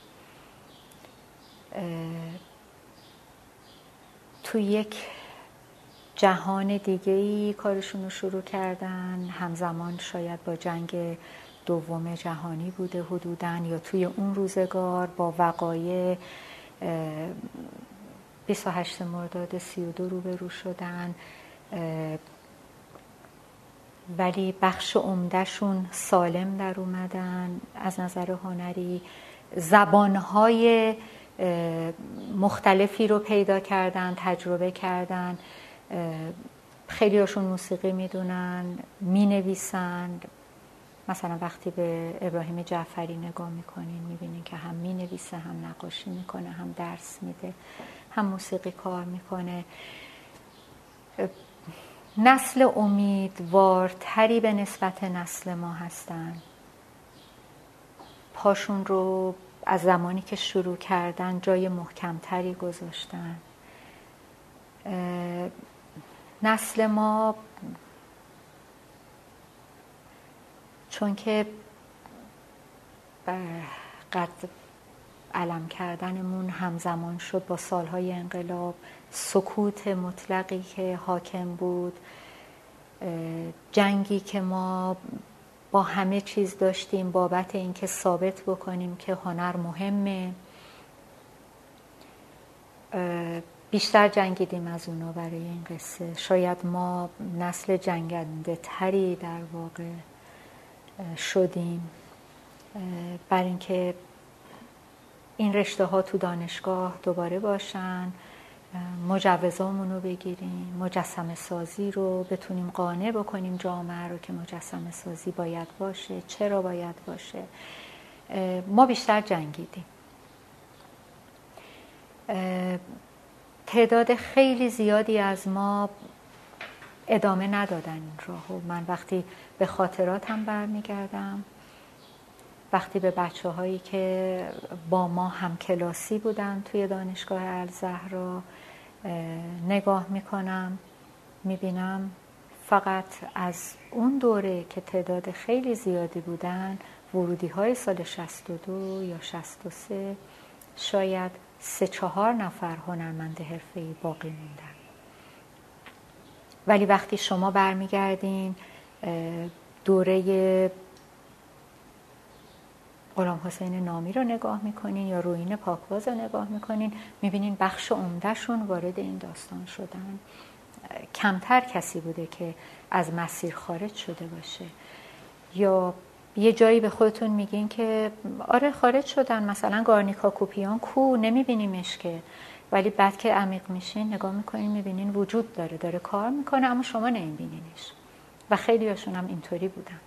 توی یک جهان دیگه‌ای کارشون رو شروع کردن، همزمان شاید با جنگ دوم جهانی بوده حدوداً، یا توی اون روزگار با وقایع بیست و هشتم مرداد سی و دو روبرو شدن، ولی بخش عمده‌شون سالم در اومدن از نظر هنری، زبانهای مختلفی رو پیدا کردن، تجربه کردن، خیلی هاشون موسیقی میدونن، مینویسن، مثلا وقتی به ابراهیم جعفری نگاه میکنین میبینین که هم مینویسه، هم نقاشی میکنه، هم درس میده، هم موسیقی کار میکنه. نسل امیدوارتری به نسبت نسل ما هستن. پاشون رو از زمانی که شروع کردن جای محکمتری گذاشتن. نسل ما چون که قد علم کردنمون همزمان شد با سالهای انقلاب، سکوت مطلقی که حاکم بود، جنگی که ما با همه چیز داشتیم بابت اینکه ثابت بکنیم که هنر مهمه، بیشتر جنگیدیم از اونا برای این قصه. شاید ما نسل جنگنده تری در واقع شدیم بر اینکه این رشته ها تو دانشگاه دوباره باشن، مجوزامون رو بگیریم، مجسمه سازی رو بتونیم قانع بکنیم جامعه رو که مجسمه سازی باید باشه، چرا باید باشه. ما بیشتر جنگیدیم. تعداد خیلی زیادی از ما ادامه ندادن این راهو. من وقتی به خاطراتم برمیگردم، وقتی به بچه هایی که با ما هم کلاسی بودن توی دانشگاه الزهرا نگاه میکنم، میبینم فقط از اون دوره که تعداد خیلی زیادی بودن، ورودی های سال شصت و دو یا شصت و سه، شاید سه چهار نفر هنرمند حرفه‌ای باقی موندن. ولی وقتی شما برمیگردین دوره غلام حسین نامی رو نگاه میکنین یا رویین پاکباز رو نگاه میکنین، میبینین بخش عمدهشون وارد این داستان شدن. کمتر کسی بوده که از مسیر خارج شده باشه. یا یه جایی به خودتون میگین که آره خارج شدن، مثلا گارنیکا کوپیان کو نمیبینیمش که، ولی بعد که عمیق میشین نگاه میکنین میبینین وجود داره، داره کار میکنه، اما شما نمیبینینش. و خیلی هاشون هم اینطوری بودن.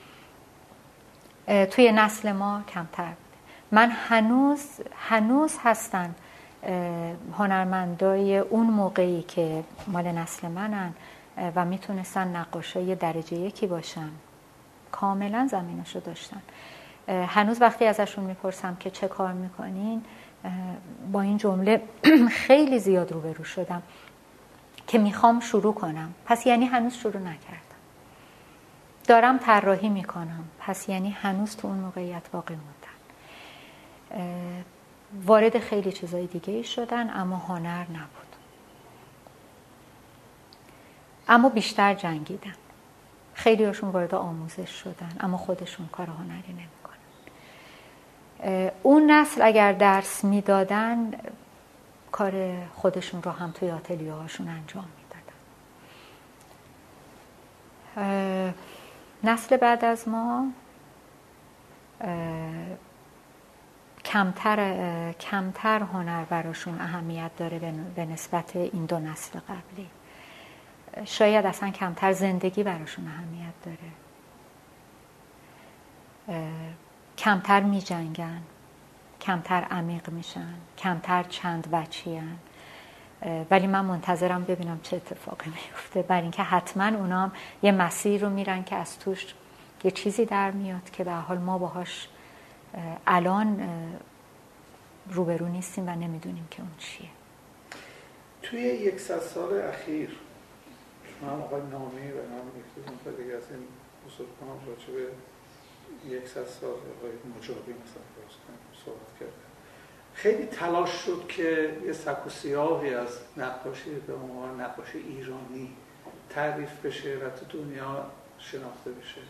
توی نسل ما کمتر بوده. من هنوز هنوز هستن هنرمندای اون موقعی که مال نسل منن و میتونستن نقاشای درجه یکی باشن، کاملا زمینشو داشتن. هنوز وقتی ازشون میپرسم که چه کار میکنین، با این جمله خیلی زیاد روبرو شدم که میخوام شروع کنم، پس یعنی هنوز شروع نکردم. دارم طراحی میکنم، پس یعنی هنوز تو اون موقعیت باقی موندن. وارد خیلی چیزای دیگه ای شدن، اما هنر نبود. اما بیشتر جنگیدن. خیلی هاشون وارد آموزش شدن، اما خودشون کار هنری نمیکنن. اون نسل اگر درس میدادن، کار خودشون رو هم توی آتلیه هاشون انجام میدادن. نسل بعد از ما کمتر کمتر هنر براشون اهمیت داره به نسبت این دو نسل قبلی. شاید اصلا کمتر زندگی براشون اهمیت داره. کمتر می جنگن، کمتر عمیق میشن، کمتر چند وجهین. ولی من منتظرم ببینم چه اتفاقی میفته، برای اینکه حتما اونام یه مسیر رو میرن که از توش یه چیزی در میاد که به حال ما باهاش الان روبرو نیستیم و نمیدونیم که اون چیه. توی یکصد سال اخیر شما هم آقای نامی و نام یکتون دیگه از این بزرگان راجع به یکصد سال آقای مجابی مثلا صحبت کرده، خیلی تلاش شد که یه سک و سیاهی از نقاشی به عنوان نقاشی ایرانی تعریف بشه و تو دنیا شناخته بشه.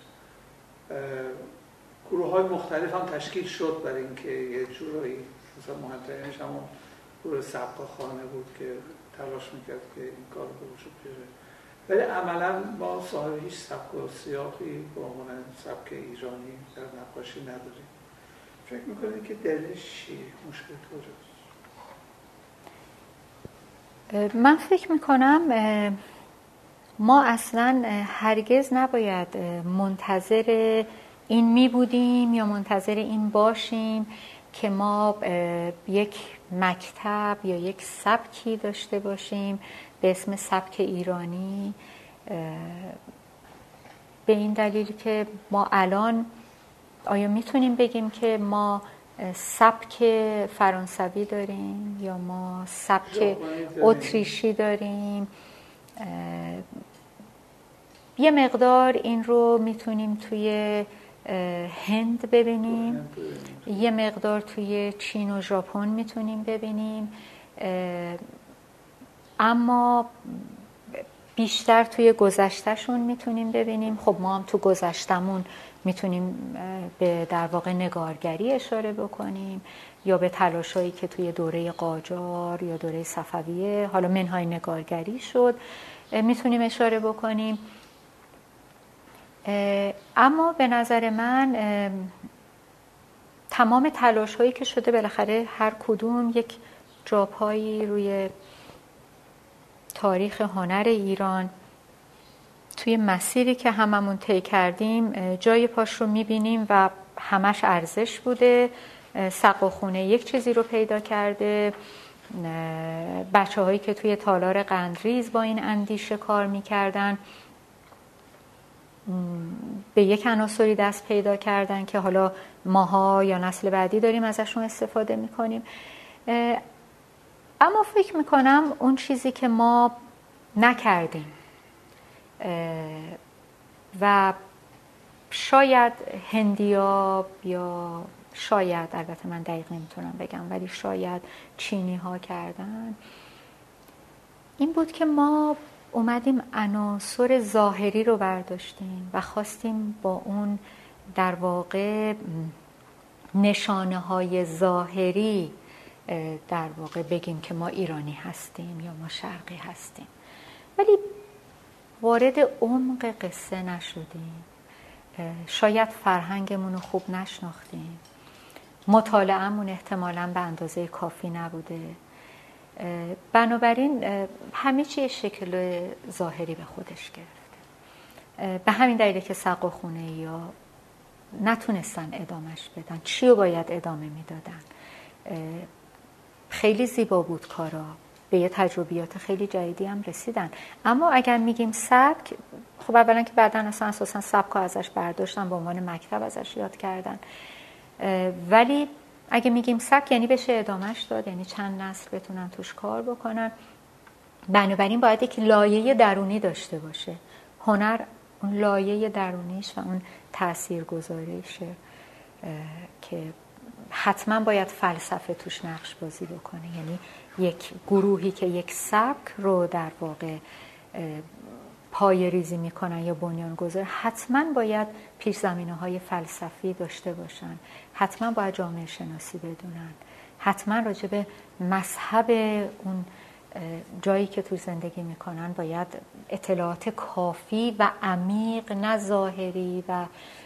گروه های مختلف هم تشکیل شد برای اینکه یه جورایی، مثلا مهمترینش همون گروه سبقاخانه بود که تلاش میکرد که این کار به وجود بیاره، ولی عملا ما صاحب هیچ سبک و سیاقی به عنوان سبک ایرانی در نقاشی نداریم. فکر میکنید که دلش چیه؟ مشکل کجاست؟ من فکر میکنم ما اصلا هرگز نباید منتظر این می بودیم یا منتظر این باشیم که ما یک مکتب یا یک سبکی داشته باشیم به اسم سبک ایرانی، به این دلیل که ما الان آیا میتونیم بگیم که ما سبک فرانسوی داریم یا ما سبک اتریشی داریم؟ یه مقدار این رو میتونیم توی هند ببینیم، یه مقدار توی چین و ژاپن میتونیم ببینیم، اما بیشتر توی گذشتهشون میتونیم ببینیم. خب ما هم تو گذشتمون میتونیم به در واقع نگارگری اشاره بکنیم یا به تلاشایی که توی دوره قاجار یا دوره صفویه حالا منهای نگارگری شد میتونیم اشاره بکنیم. اما به نظر من تمام تلاش هایی که شده بالاخره هر کدوم یک جاپایی روی تاریخ هنر ایران توی مسیری که هممون طی کردیم جای پاش رو میبینیم و همش ارزش بوده. سقاخونه یک چیزی رو پیدا کرده، بچه هایی که توی تالار قندریز با این اندیشه کار میکردن به یک عناصری دست پیدا کردن که حالا ماها یا نسل بعدی داریم ازشون استفاده میکنیم. اما فکر میکنم اون چیزی که ما نکردیم و شاید هندیا یا شاید، البته من دقیق نمیتونم بگم، ولی شاید چینی ها کردن، این بود که ما اومدیم عناصر ظاهری رو برداشتیم و خواستیم با اون در واقع نشانه های ظاهری در واقع بگیم که ما ایرانی هستیم یا ما شرقی هستیم، ولی وارد عمق قصه نشدیم. شاید فرهنگمون رو خوب نشناختیم، مطالعه‌مون احتمالاً به اندازه کافی نبوده، بنابراین همه چی شکل ظاهری به خودش گرفته. به همین دلیله که سقاخونه یا نتونستن ادامش بدن. چی رو باید ادامه میدادن؟ خیلی زیبا بود کارا، به یه تجربیات خیلی جدیدی هم رسیدن، اما اگر میگیم سبک، خب اولا که بعدن اصلا اساسا سبک رو ازش برداشتن به عنوان مکتب ازش یاد کردن، ولی اگه میگیم سبک یعنی بشه ادامهش داد، یعنی چند نسل بتونن توش کار بکنن. بنابراین باید یک لایه درونی داشته باشه. هنر اون لایه درونیش و اون تاثیرگذاریشه که حتما باید فلسفه توش نقش بازی بکنه. یعنی یک گروهی که یک سبک رو در واقع پای ریزی میکنن یا بنیان گذار، حتما باید پیش زمینه های فلسفی داشته باشن، حتما باید جامعه شناسی بدونن، حتما راجع به مذهب اون جایی که تو زندگی میکنن باید اطلاعات کافی و عمیق، نه ظاهری و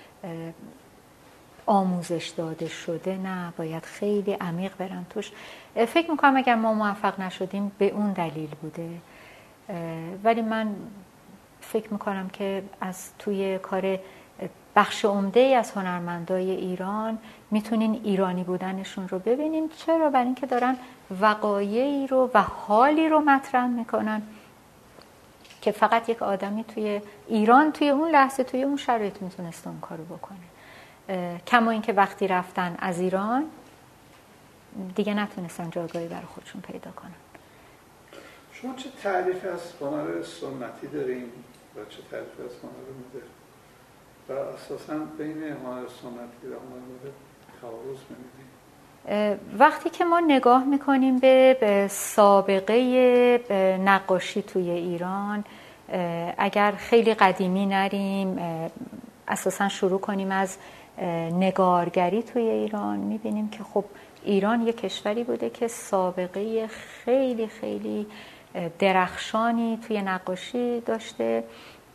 آموزش داده شده، نه باید خیلی عمیق برن توش. فکر میکنم اگر ما موفق نشدیم به اون دلیل بوده، ولی من فکر میکنم که از توی کار بخش عمده ای از هنرمندای ایران میتونین ایرانی بودنشون رو ببینین. چرا؟ برای اینکه دارن وقایعی رو و حالی رو مطرح میکنن که فقط یک آدمی توی ایران توی اون لحظه توی اون شرایط میتونست اون کارو بکنه. کما اینکه وقتی رفتن از ایران دیگه نتونستن جایگاهی برای خودشون پیدا کنن. شما چه تعریف از هنر سنتی دارین و چه تعریف از هنر مدرن و اساساً بین هنر سنتی و هنر مدرن تعارض می‌بینید؟ وقتی که ما نگاه میکنیم به سابقه نقاشی توی ایران، اگر خیلی قدیمی نریم، اساساً شروع کنیم از نگارگری توی ایران، میبینیم که خب ایران یک کشوری بوده که سابقه خیلی خیلی درخشانی توی نقاشی داشته،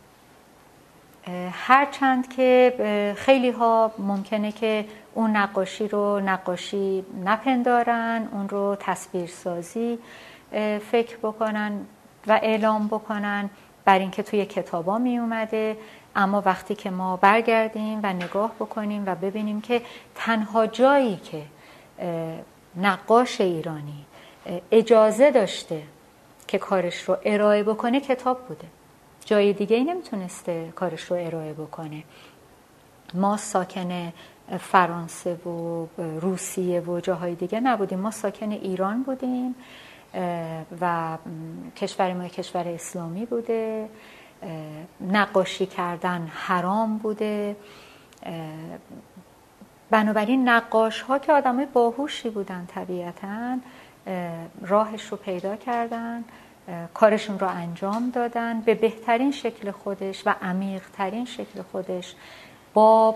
هرچند که خیلی ها ممکنه که اون نقاشی رو نقاشی نپندارن، اون رو تصویرسازی فکر بکنن و اعلام بکنن، بر اینکه توی کتابا می اومده، اما وقتی که ما برگردیم و نگاه بکنیم و ببینیم که تنها جایی که نقاش ایرانی اجازه داشته که کارش رو ارائه بکنه کتاب بوده، جای دیگه ای نمیتونسته کارش رو ارائه بکنه. ما ساکن فرانسه و روسیه و جاهای دیگه نبودیم، ما ساکن ایران بودیم و کشور ما کشور اسلامی بوده، نقاشی کردن حرام بوده. بنابراین نقاش ها که آدمای باهوشی بودن طبیعتاً راهش رو پیدا کردن، کارشون رو انجام دادن به بهترین شکل خودش و عمیق‌ترین شکل خودش، با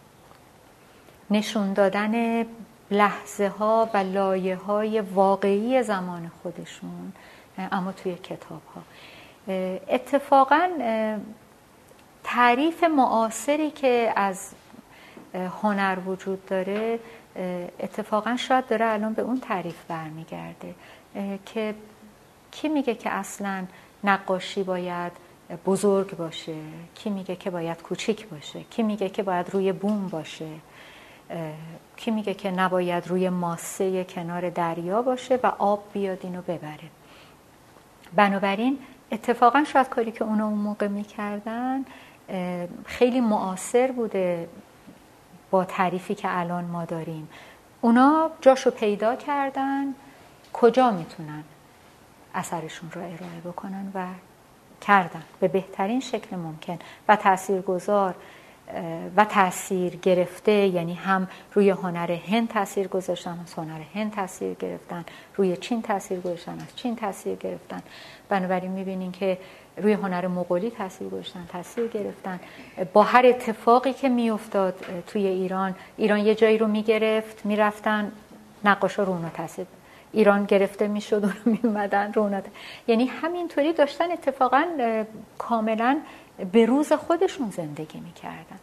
نشون دادن لحظه ها و لایه های واقعی زمان خودشون، اما توی کتاب ها. اتفاقاً تعریف معاصری که از هنر وجود داره اتفاقاً شاید داره الان به اون تعریف برمیگرده که کی میگه که اصلاً نقاشی باید بزرگ باشه، کی میگه که باید کوچیک باشه، کی میگه که باید روی بوم باشه، کی میگه که نباید روی ماسه کنار دریا باشه و آب بیاد اینو ببره. بنابراین اتفاقا شاید کاری که اونا اون موقع میکردن خیلی معاصر بوده با تعریفی که الان ما داریم. اونا جاشو پیدا کردن کجا میتونن اثرشون رو ارائه بکنن و کردن به بهترین شکل ممکن و تاثیرگذار و تاثیر گرفته، یعنی هم روی هنر هند تاثیر گذاشتن، از هنر هند تاثیر گرفتن، روی چین تاثیر گذاشتن، از چین تاثیر گرفتن. بنابراین می‌بینین که روی هنر مغولی تاثیر گذاشتن، تاثیر گرفتن. با هر اتفاقی که میافتاد توی ایران، ایران یه جایی رو میگرفت، میرفتن نقاشا رو اونو تاثیر، ایران گرفته میشد و میومدن رو اونو، یعنی همینطوری داشتن اتفاقا کاملا به روز خودشون زندگی میکردن.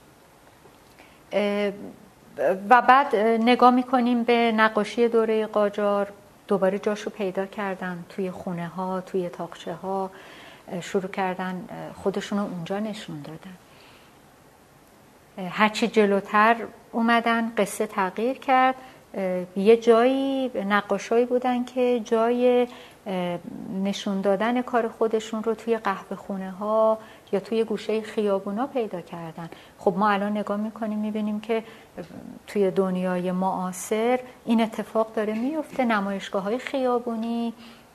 و بعد نگاه میکنیم به نقاشی دوره قاجار، دوباره جاشو پیدا کردن توی خونه ها، توی تاقچه ها، شروع کردن خودشونو اونجا نشون دادن. هرچی جلوتر اومدن قصه تغییر کرد، یه جایی نقاشایی بودن که جای نشون دادن کار خودشون رو توی قهوه خونه ها یا توی گوشه خیابونا پیدا کردن. خب ما الان نگاه میکنیم میبینیم که توی دنیای معاصر این اتفاق داره میفته. نمایشگاه های خیابونی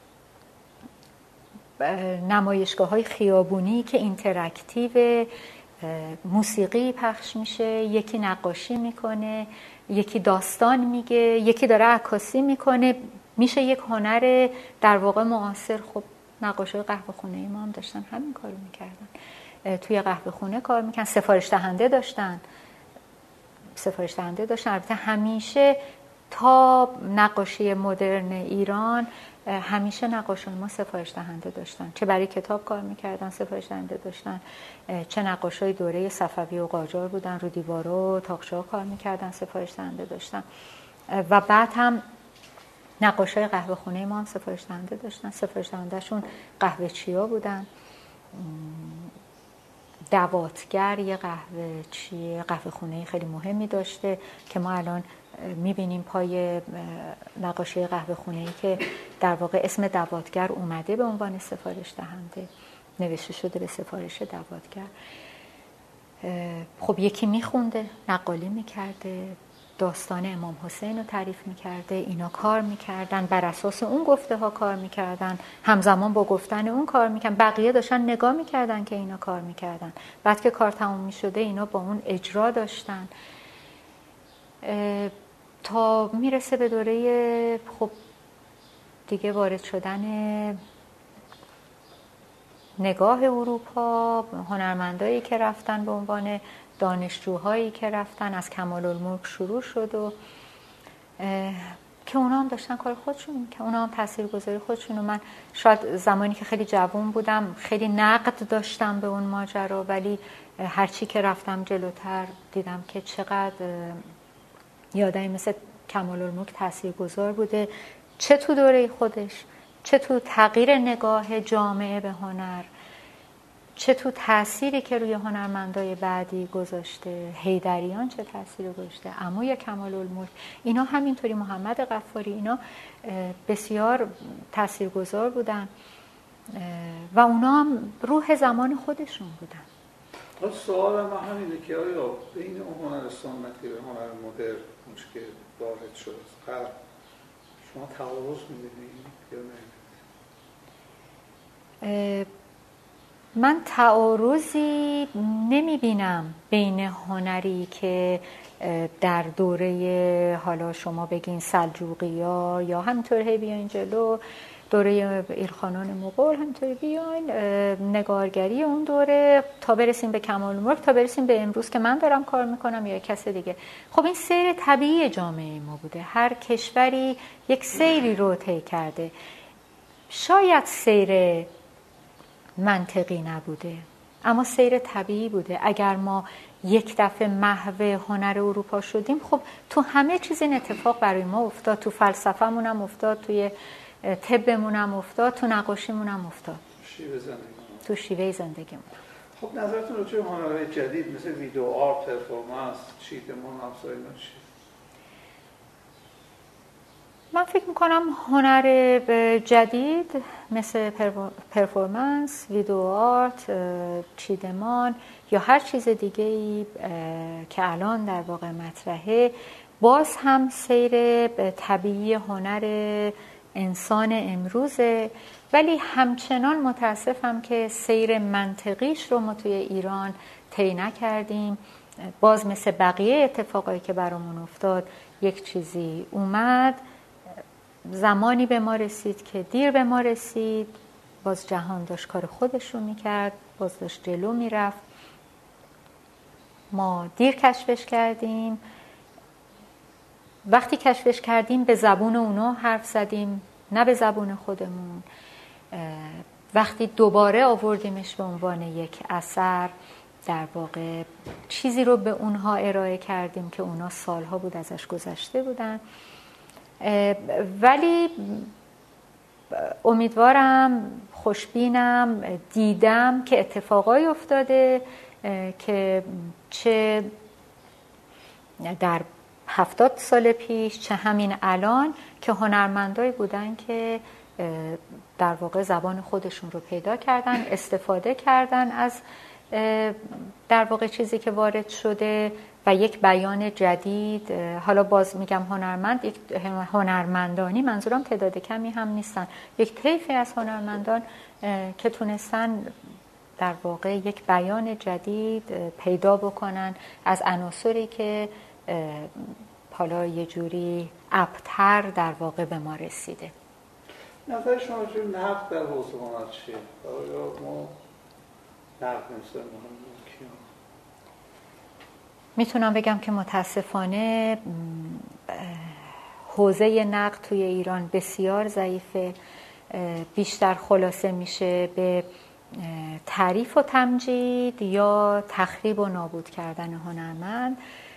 نمایشگاه های خیابونی که اینتراکتیو، موسیقی پخش میشه، یکی نقاشی میکنه، یکی داستان میگه، یکی داره عکاسی میکنه، میشه یک هنر در واقع معاصر. خب نقاشای قهوه خونه ما هم داشتن همین کارو میکردن، توی قهوه خونه کار میکنن، سفارش دهنده داشتن سفارش دهنده داشتن البته همیشه تا نقاشی مدرن ایران همیشه نقاشان ما سفارش دهنده داشتن، چه برای کتاب کار میکردن سفارش دهنده داشتن، چه نقاشای دوره صفوی و قاجار بودن رو دیوارا و تاقچه‌ها کار میکردن سفارش دهنده داشتن. و بعد هم نقاشای قهوه خونه ما هم سفارش دهنده داشتن، سفارش دهندهشون قهوه چیا بودن، دواتگر یه قهوه چی قهوه خونه خیلی مهمی داشته که ما الان میبینیم پای نقاشی قهوه خونه‌ای که در واقع اسم دواتگر اومده به عنوان سفارش دهنده، نوشته شده به سفارش دواتگر. خب یکی میخونده، نقالی میکرده، داستان امام حسین رو تعریف میکرده، اینا کار میکردن، بر اساس اون گفته ها کار میکردن، همزمان با گفتن اون کار میکردن، بقیه داشتن نگاه میکردن که اینا کار میکردن. بعد که کار تموم میشده اینا با اون اجرا داشتن تا میرسه به دوره خب دیگه وارد شدن نگاه اروپا، هنرمندایی که رفتن به عنوان دانشجوهایی که رفتن، از کمال‌الملک شروع شد و که اونا هم داشتن کار خودشون، که اونا هم تاثیرگذاری خودشون. و من شاید زمانی که خیلی جوان بودم خیلی نقد داشتم به اون ماجرا، ولی هرچی که رفتم جلوتر دیدم که چقدر یادایی مثل کمال‌الملک تاثیرگذار بوده، چه تو دوره خودش، چه تو تغییر نگاه جامعه به هنر. چه تو تأثیری که روی هنرمندای بعدی گذاشته، حیدریان چه تأثیری گذاشته، عموی کمال‌الملک، اینا همینطوری، محمد غفاری، اینا بسیار تاثیرگذار بودن و اونا هم روح زمان خودشون بودن. سوال من همینه که آیا بین اون هنر سنتی و هنر مدرن که وارد شد هر شما تعارض می‌بینید یا نه؟ من تعارضی نمی‌بینم بین هنری که در دوره حالا شما بگین سلجوقی‌ها یا همینطور هی بیاین جلو، دوره ایلخانان مغول، همینطوری بیاین نگارگری اون دوره تا برسیم به کمال‌الملک، تا برسیم به امروز که من دارم کار میکنم یا کس دیگه. خب این سیر طبیعی جامعه ما بوده، هر کشوری یک سیری رو طی کرده. شاید سیر منطقی نبوده اما سیر طبیعی بوده. اگر ما یک دفعه محو هنر اروپا شدیم، خب تو همه چیز این اتفاق برای ما افتاد، تو فلسفه‌مون هم افتاد، توی طبمون هم افتاد، تو نقاشیمون هم افتاد، شیوه زندگی تو شیوه زندگیمون. خب نظرتون راجع به هنرهای جدید مثل ویدیو آرت، پرفورمنس، چیدمان، همسای اینا چیه؟ من فکر میکنم هنر جدید مثل پرفورمنس، ویدیو آرت، چیدمان یا هر چیز دیگه ای که الان در واقع مطرحه، باز هم سیر طبیعی هنر انسان امروزه، ولی همچنان متاسفم که سیر منطقیش رو ما توی ایران طی نکردیم. باز مثل بقیه اتفاقایی که برامون افتاد، یک چیزی اومد، زمانی به ما رسید که دیر به ما رسید، باز جهان داشت کار خودش رو میکرد، باز داشت جلو میرفت، ما دیر کشفش کردیم. وقتی کشفش کردیم به زبون اونا حرف زدیم، نه به زبون خودمون. وقتی دوباره آوردیمش به عنوان یک اثر، در واقع چیزی رو به اونها ارائه کردیم که اونا سالها بود ازش گذشته بودن. ولی امیدوارم، خوشبینم، دیدم که اتفاقایی افتاده که چه در هفتاد سال پیش چه همین الان، که هنرمندایی بودن که در واقع زبان خودشون رو پیدا کردن، استفاده کردن از در واقع چیزی که وارد شده و یک بیان جدید. حالا باز میگم هنرمند، یک هنرمندانی، منظورم تعداد کمی هم نیستن، یک طیفی از هنرمندان که تونستن در واقع یک بیان جدید پیدا بکنن از عناصری که حالا یه جوری ابتر در واقع به ما رسیده. نظر شما چون نقد در حوزه هنر چیه؟ آیا ما نقد مثل مهم کیه؟ میتونم بگم که متاسفانه حوزه نقد توی ایران بسیار ضعیفه، بیشتر خلاصه میشه به تعریف و تمجید یا تخریب و نابود کردن هنرمند.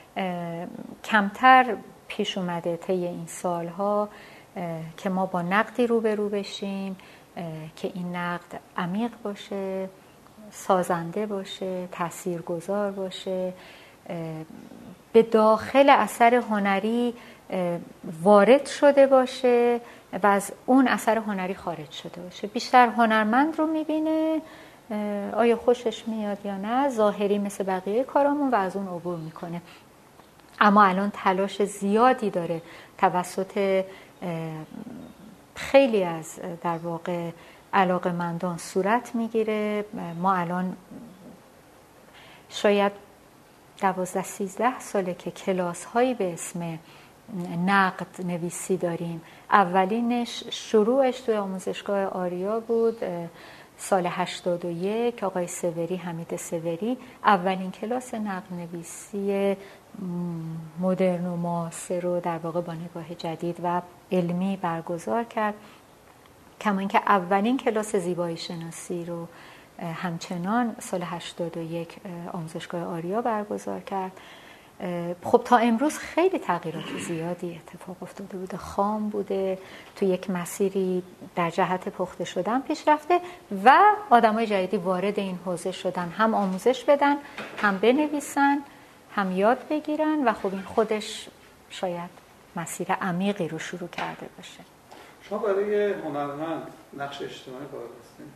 کمتر پیش اومده طی این سالها که ما با نقدی روبرو بشیم که این نقد عمیق باشه، سازنده باشه، تاثیرگذار باشه، به داخل اثر هنری وارد شده باشه و از اون اثر هنری خارج شده باشه. بیشتر هنرمند رو میبینه، آیا خوشش میاد یا نه، ظاهری مثل بقیه کارامون، و از اون عبور میکنه. اما الان تلاش زیادی داره توسط خیلی از در واقع علاقه‌مندان صورت میگیره. ما الان شاید دوازده سیزده ساله که کلاس هایی به اسم نقد نویسی داریم. اولینش شروعش توی آموزشگاه آریا بود، سال هشتاد و یک آقای سوری، حمید سوری، اولین کلاس نقد نویسی مدرن و معاصر رو در واقع با نگاه جدید و علمی برگزار کرد. کما اینکه اولین کلاس زیبایی شناسی رو همچنان سال هشتاد و یک آموزشگاه آریا برگزار کرد. خب تا امروز خیلی تغییرات زیادی اتفاق افتاده بوده، خام بوده، تو یک مسیری در جهت پخته شدن پیش رفته و آدمای جدیدی وارد این حوزه شدن، هم آموزش بدن، هم بنویسن، هم یاد بگیرن و خب این خودش شاید مسیر عمیقی رو شروع کرده باشه. شما برای هنرمند نقش اجتماعی قائل هستین؟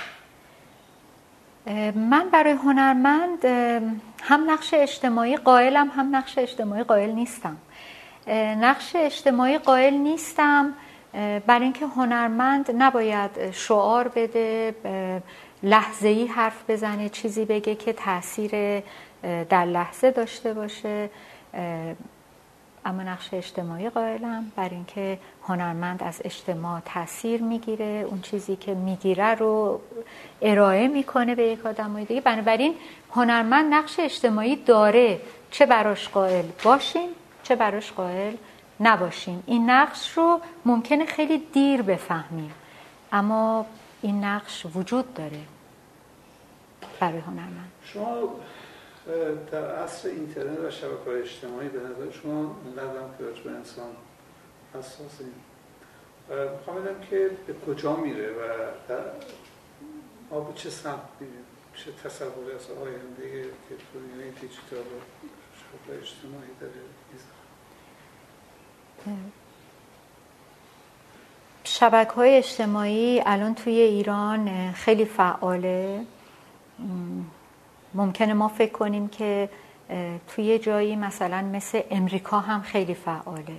من برای هنرمند هم نقش اجتماعی قائلم، هم نقش اجتماعی قائل نیستم. نقش اجتماعی قائل نیستم برای اینکه هنرمند نباید شعار بده، لحظه‌ای حرف بزنه، چیزی بگه که تأثیر در لحظه داشته باشه. اما نقش اجتماعی قائلم برای اینکه هنرمند از اجتماع تأثیر میگیره، اون چیزی که میگیره رو ارائه میکنه به یک آدمای دیگه. بنابراین هنرمند نقش اجتماعی داره، چه براش قائل باشیم چه براش قائل نباشیم. این نقش رو ممکنه خیلی دیر بفهمیم، اما این نقش وجود داره برای هنرمند. شما در عصر اینترنت و شبکه‌های اجتماعی به نظر شما اینقدر هم که راجع به انسان حساسین، میخوام بدم که به کجا میره و در ما به چه سمت میریم، چه تصوری از آینده که دنیای دیجیتال و شبکه‌های اجتماعی داره میذاره؟ شبکه‌های اجتماعی الان توی ایران خیلی فعاله. ممکنه ما فکر کنیم که توی جایی مثلا مثل امریکا هم خیلی فعاله.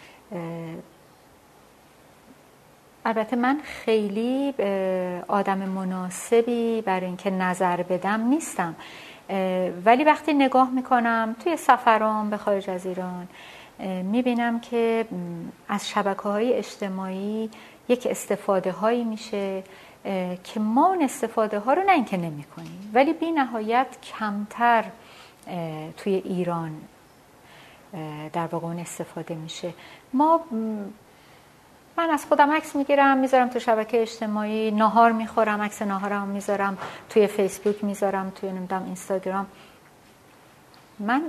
البته من خیلی آدم مناسبی برای اینکه نظر بدم نیستم، ولی وقتی نگاه میکنم توی سفرام به خارج از ایران میبینم که از شبکه‌های اجتماعی یک استفاده هایی میشه که ما اون استفاده ها رو نه اینکه نمی کنیم، ولی بی نهایت کمتر توی ایران در واقع اون استفاده میشه. ما من از خودم عکس میگیرم میذارم تو شبکه اجتماعی، ناهار میخورم عکس ناهارم میذارم توی فیسبوک، میذارم توی نمیدونم اینستاگرام. من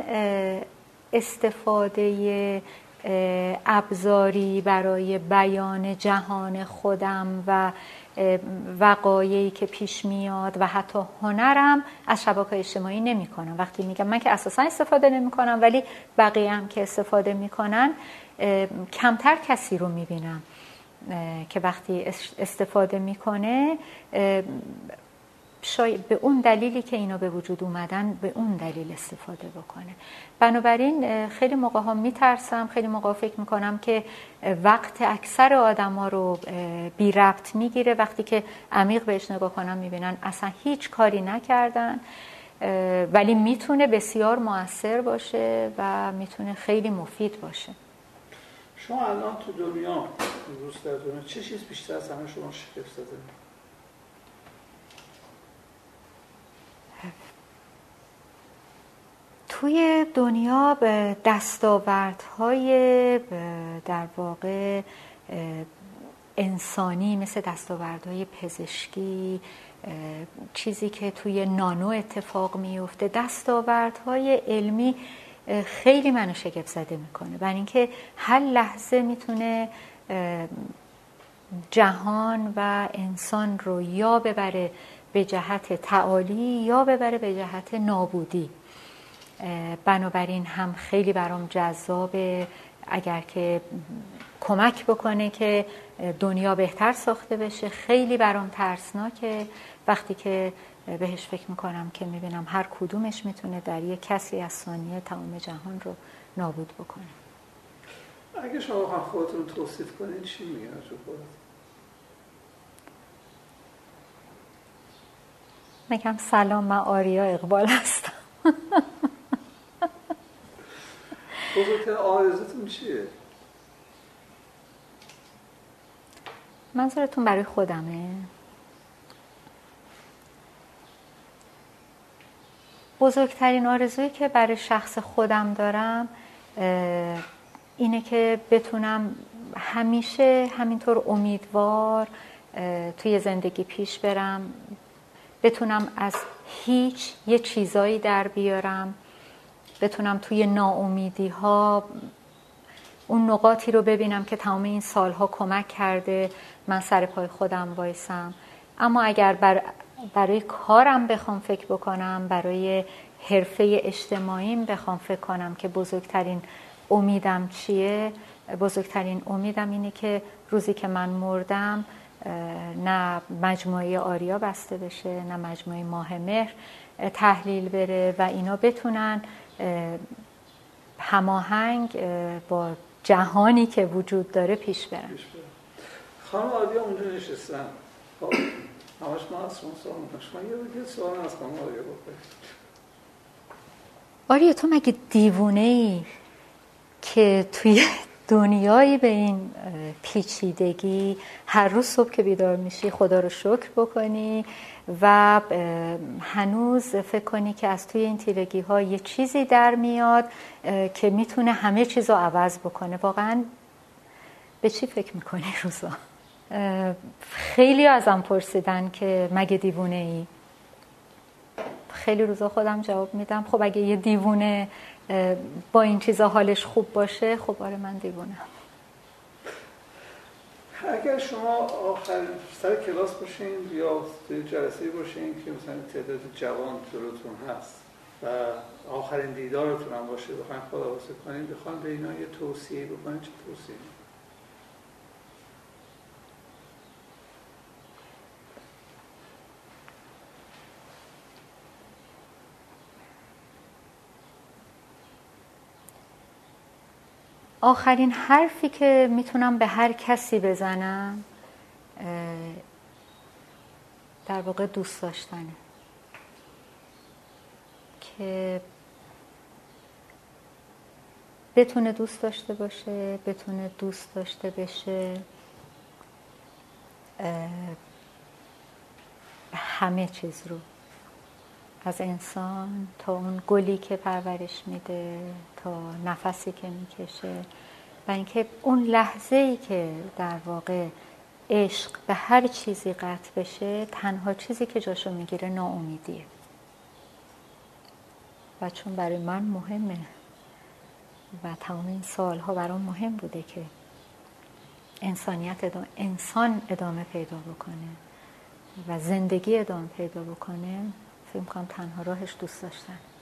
استفاده ابزاری برای بیان جهان خودم و وقایعی که پیش میاد و حتی هنرم از شبکه‌های اجتماعی نمی کنم. وقتی میگم من که اساسا استفاده نمی کنم، ولی بقیه هم که استفاده میکنن، کمتر کسی رو میبینم که وقتی استفاده میکنه شاید به اون دلیلی که اینا به وجود اومدن به اون دلیل استفاده بکنه. بنابراین خیلی موقع ها میترسم، خیلی موقع فکر میکنم که وقت اکثر آدم ها رو بی ربط میگیره. وقتی که عمیق بهش نگاه کنم میبینن اصلا هیچ کاری نکردن، ولی میتونه بسیار مؤثر باشه و میتونه خیلی مفید باشه. شما الان تو دنیا، امروز در دنیا چه چیز بیشتر از همه شما شگفت زده؟ توی دنیا به دستاوردهای در واقع انسانی مثل دستاوردهای پزشکی، چیزی که توی نانو اتفاق میفته، دستاوردهای علمی خیلی منو شگفت زده میکنه، برای اینکه هر لحظه میتونه جهان و انسان رو یا ببره به جهت تعالی یا ببره به جهت نابودی. بنابراین هم خیلی برام جذابه اگر که کمک بکنه که دنیا بهتر ساخته بشه. خیلی برام ترسناکه وقتی که بهش فکر میکنم که میبینم هر کدومش میتونه در یک کسری از ثانیه تمام جهان رو نابود بکنه. اگه شما هم خودتون توصیف کنین چی میگن تو خودت؟ میگم سلام، من آریا اقبال هستم. بزرگترین آرزوتون چیه؟ منظورتون برای خودمه؟ بزرگترین آرزویی که برای شخص خودم دارم اینه که بتونم همیشه همینطور امیدوار توی زندگی پیش برم، بتونم از هیچ یه چیزایی در بیارم، بتونم توی ناامیدی ها اون نقاطی رو ببینم که تمام این سالها کمک کرده من سر پای خودم وایسم. اما اگر بر برای کارم بخوام فکر بکنم، برای حرفه اجتماعیم بخوام فکر کنم که بزرگترین امیدم چیه، بزرگترین امیدم اینه که روزی که من مردم نه مجموعه آریا بسته بشه، نه مجموعه ماه مهر تحلیل بره و اینا بتونن هماهنگ با جهانی که وجود داره پیش برن. خانم آریا اونجا نشستن، خب همش ما از شما سوال میکنم، شما یه سوال از خانم آریا بکنید. آریا تو مگه دیوونه ای که توی دنیایی به این پیچیدگی هر روز صبح که بیدار میشی خدا رو شکر بکنی و هنوز فکر کنی که از توی این تیرگی ها یه چیزی در میاد که میتونه همه چیز رو عوض بکنه؟ واقعا به چی فکر میکنی روزا؟ خیلی ازم پرسیدن که مگه دیوونه ای؟ خیلی روزا خودم جواب میدم خب اگه یه دیوونه با این چیزا حالش خوب باشه، خب آره من دیوونم. اگر شما آخر سر کلاس باشین یا توی جلسه باشین که مثلا تعداد جوان جلوتون هست و آخرین دیدارتون هم باشه، بخواین خداحافظی کنین، بخواین به اینا یه توصیه بکنین، چه توصیه؟ آخرین حرفی که میتونم به هر کسی بزنم در واقع دوست داشتنه، که بتونه دوست داشته باشه، بتونه دوست داشته بشه همه چیز رو، از انسان تا اون گلی که پرورش میده تا نفسی که میکشه، و اینکه اون لحظه‌ای که در واقع عشق به هر چیزی قطع بشه، تنها چیزی که جاشو میگیره ناامیدیه. و چون برای من مهمه و تمام این سالها برام مهم بوده که انسانیت ادامه، انسان ادامه پیدا بکنه و زندگی ادامه پیدا بکنه، فکر می‌کنم تنها راهش دوست داشتن.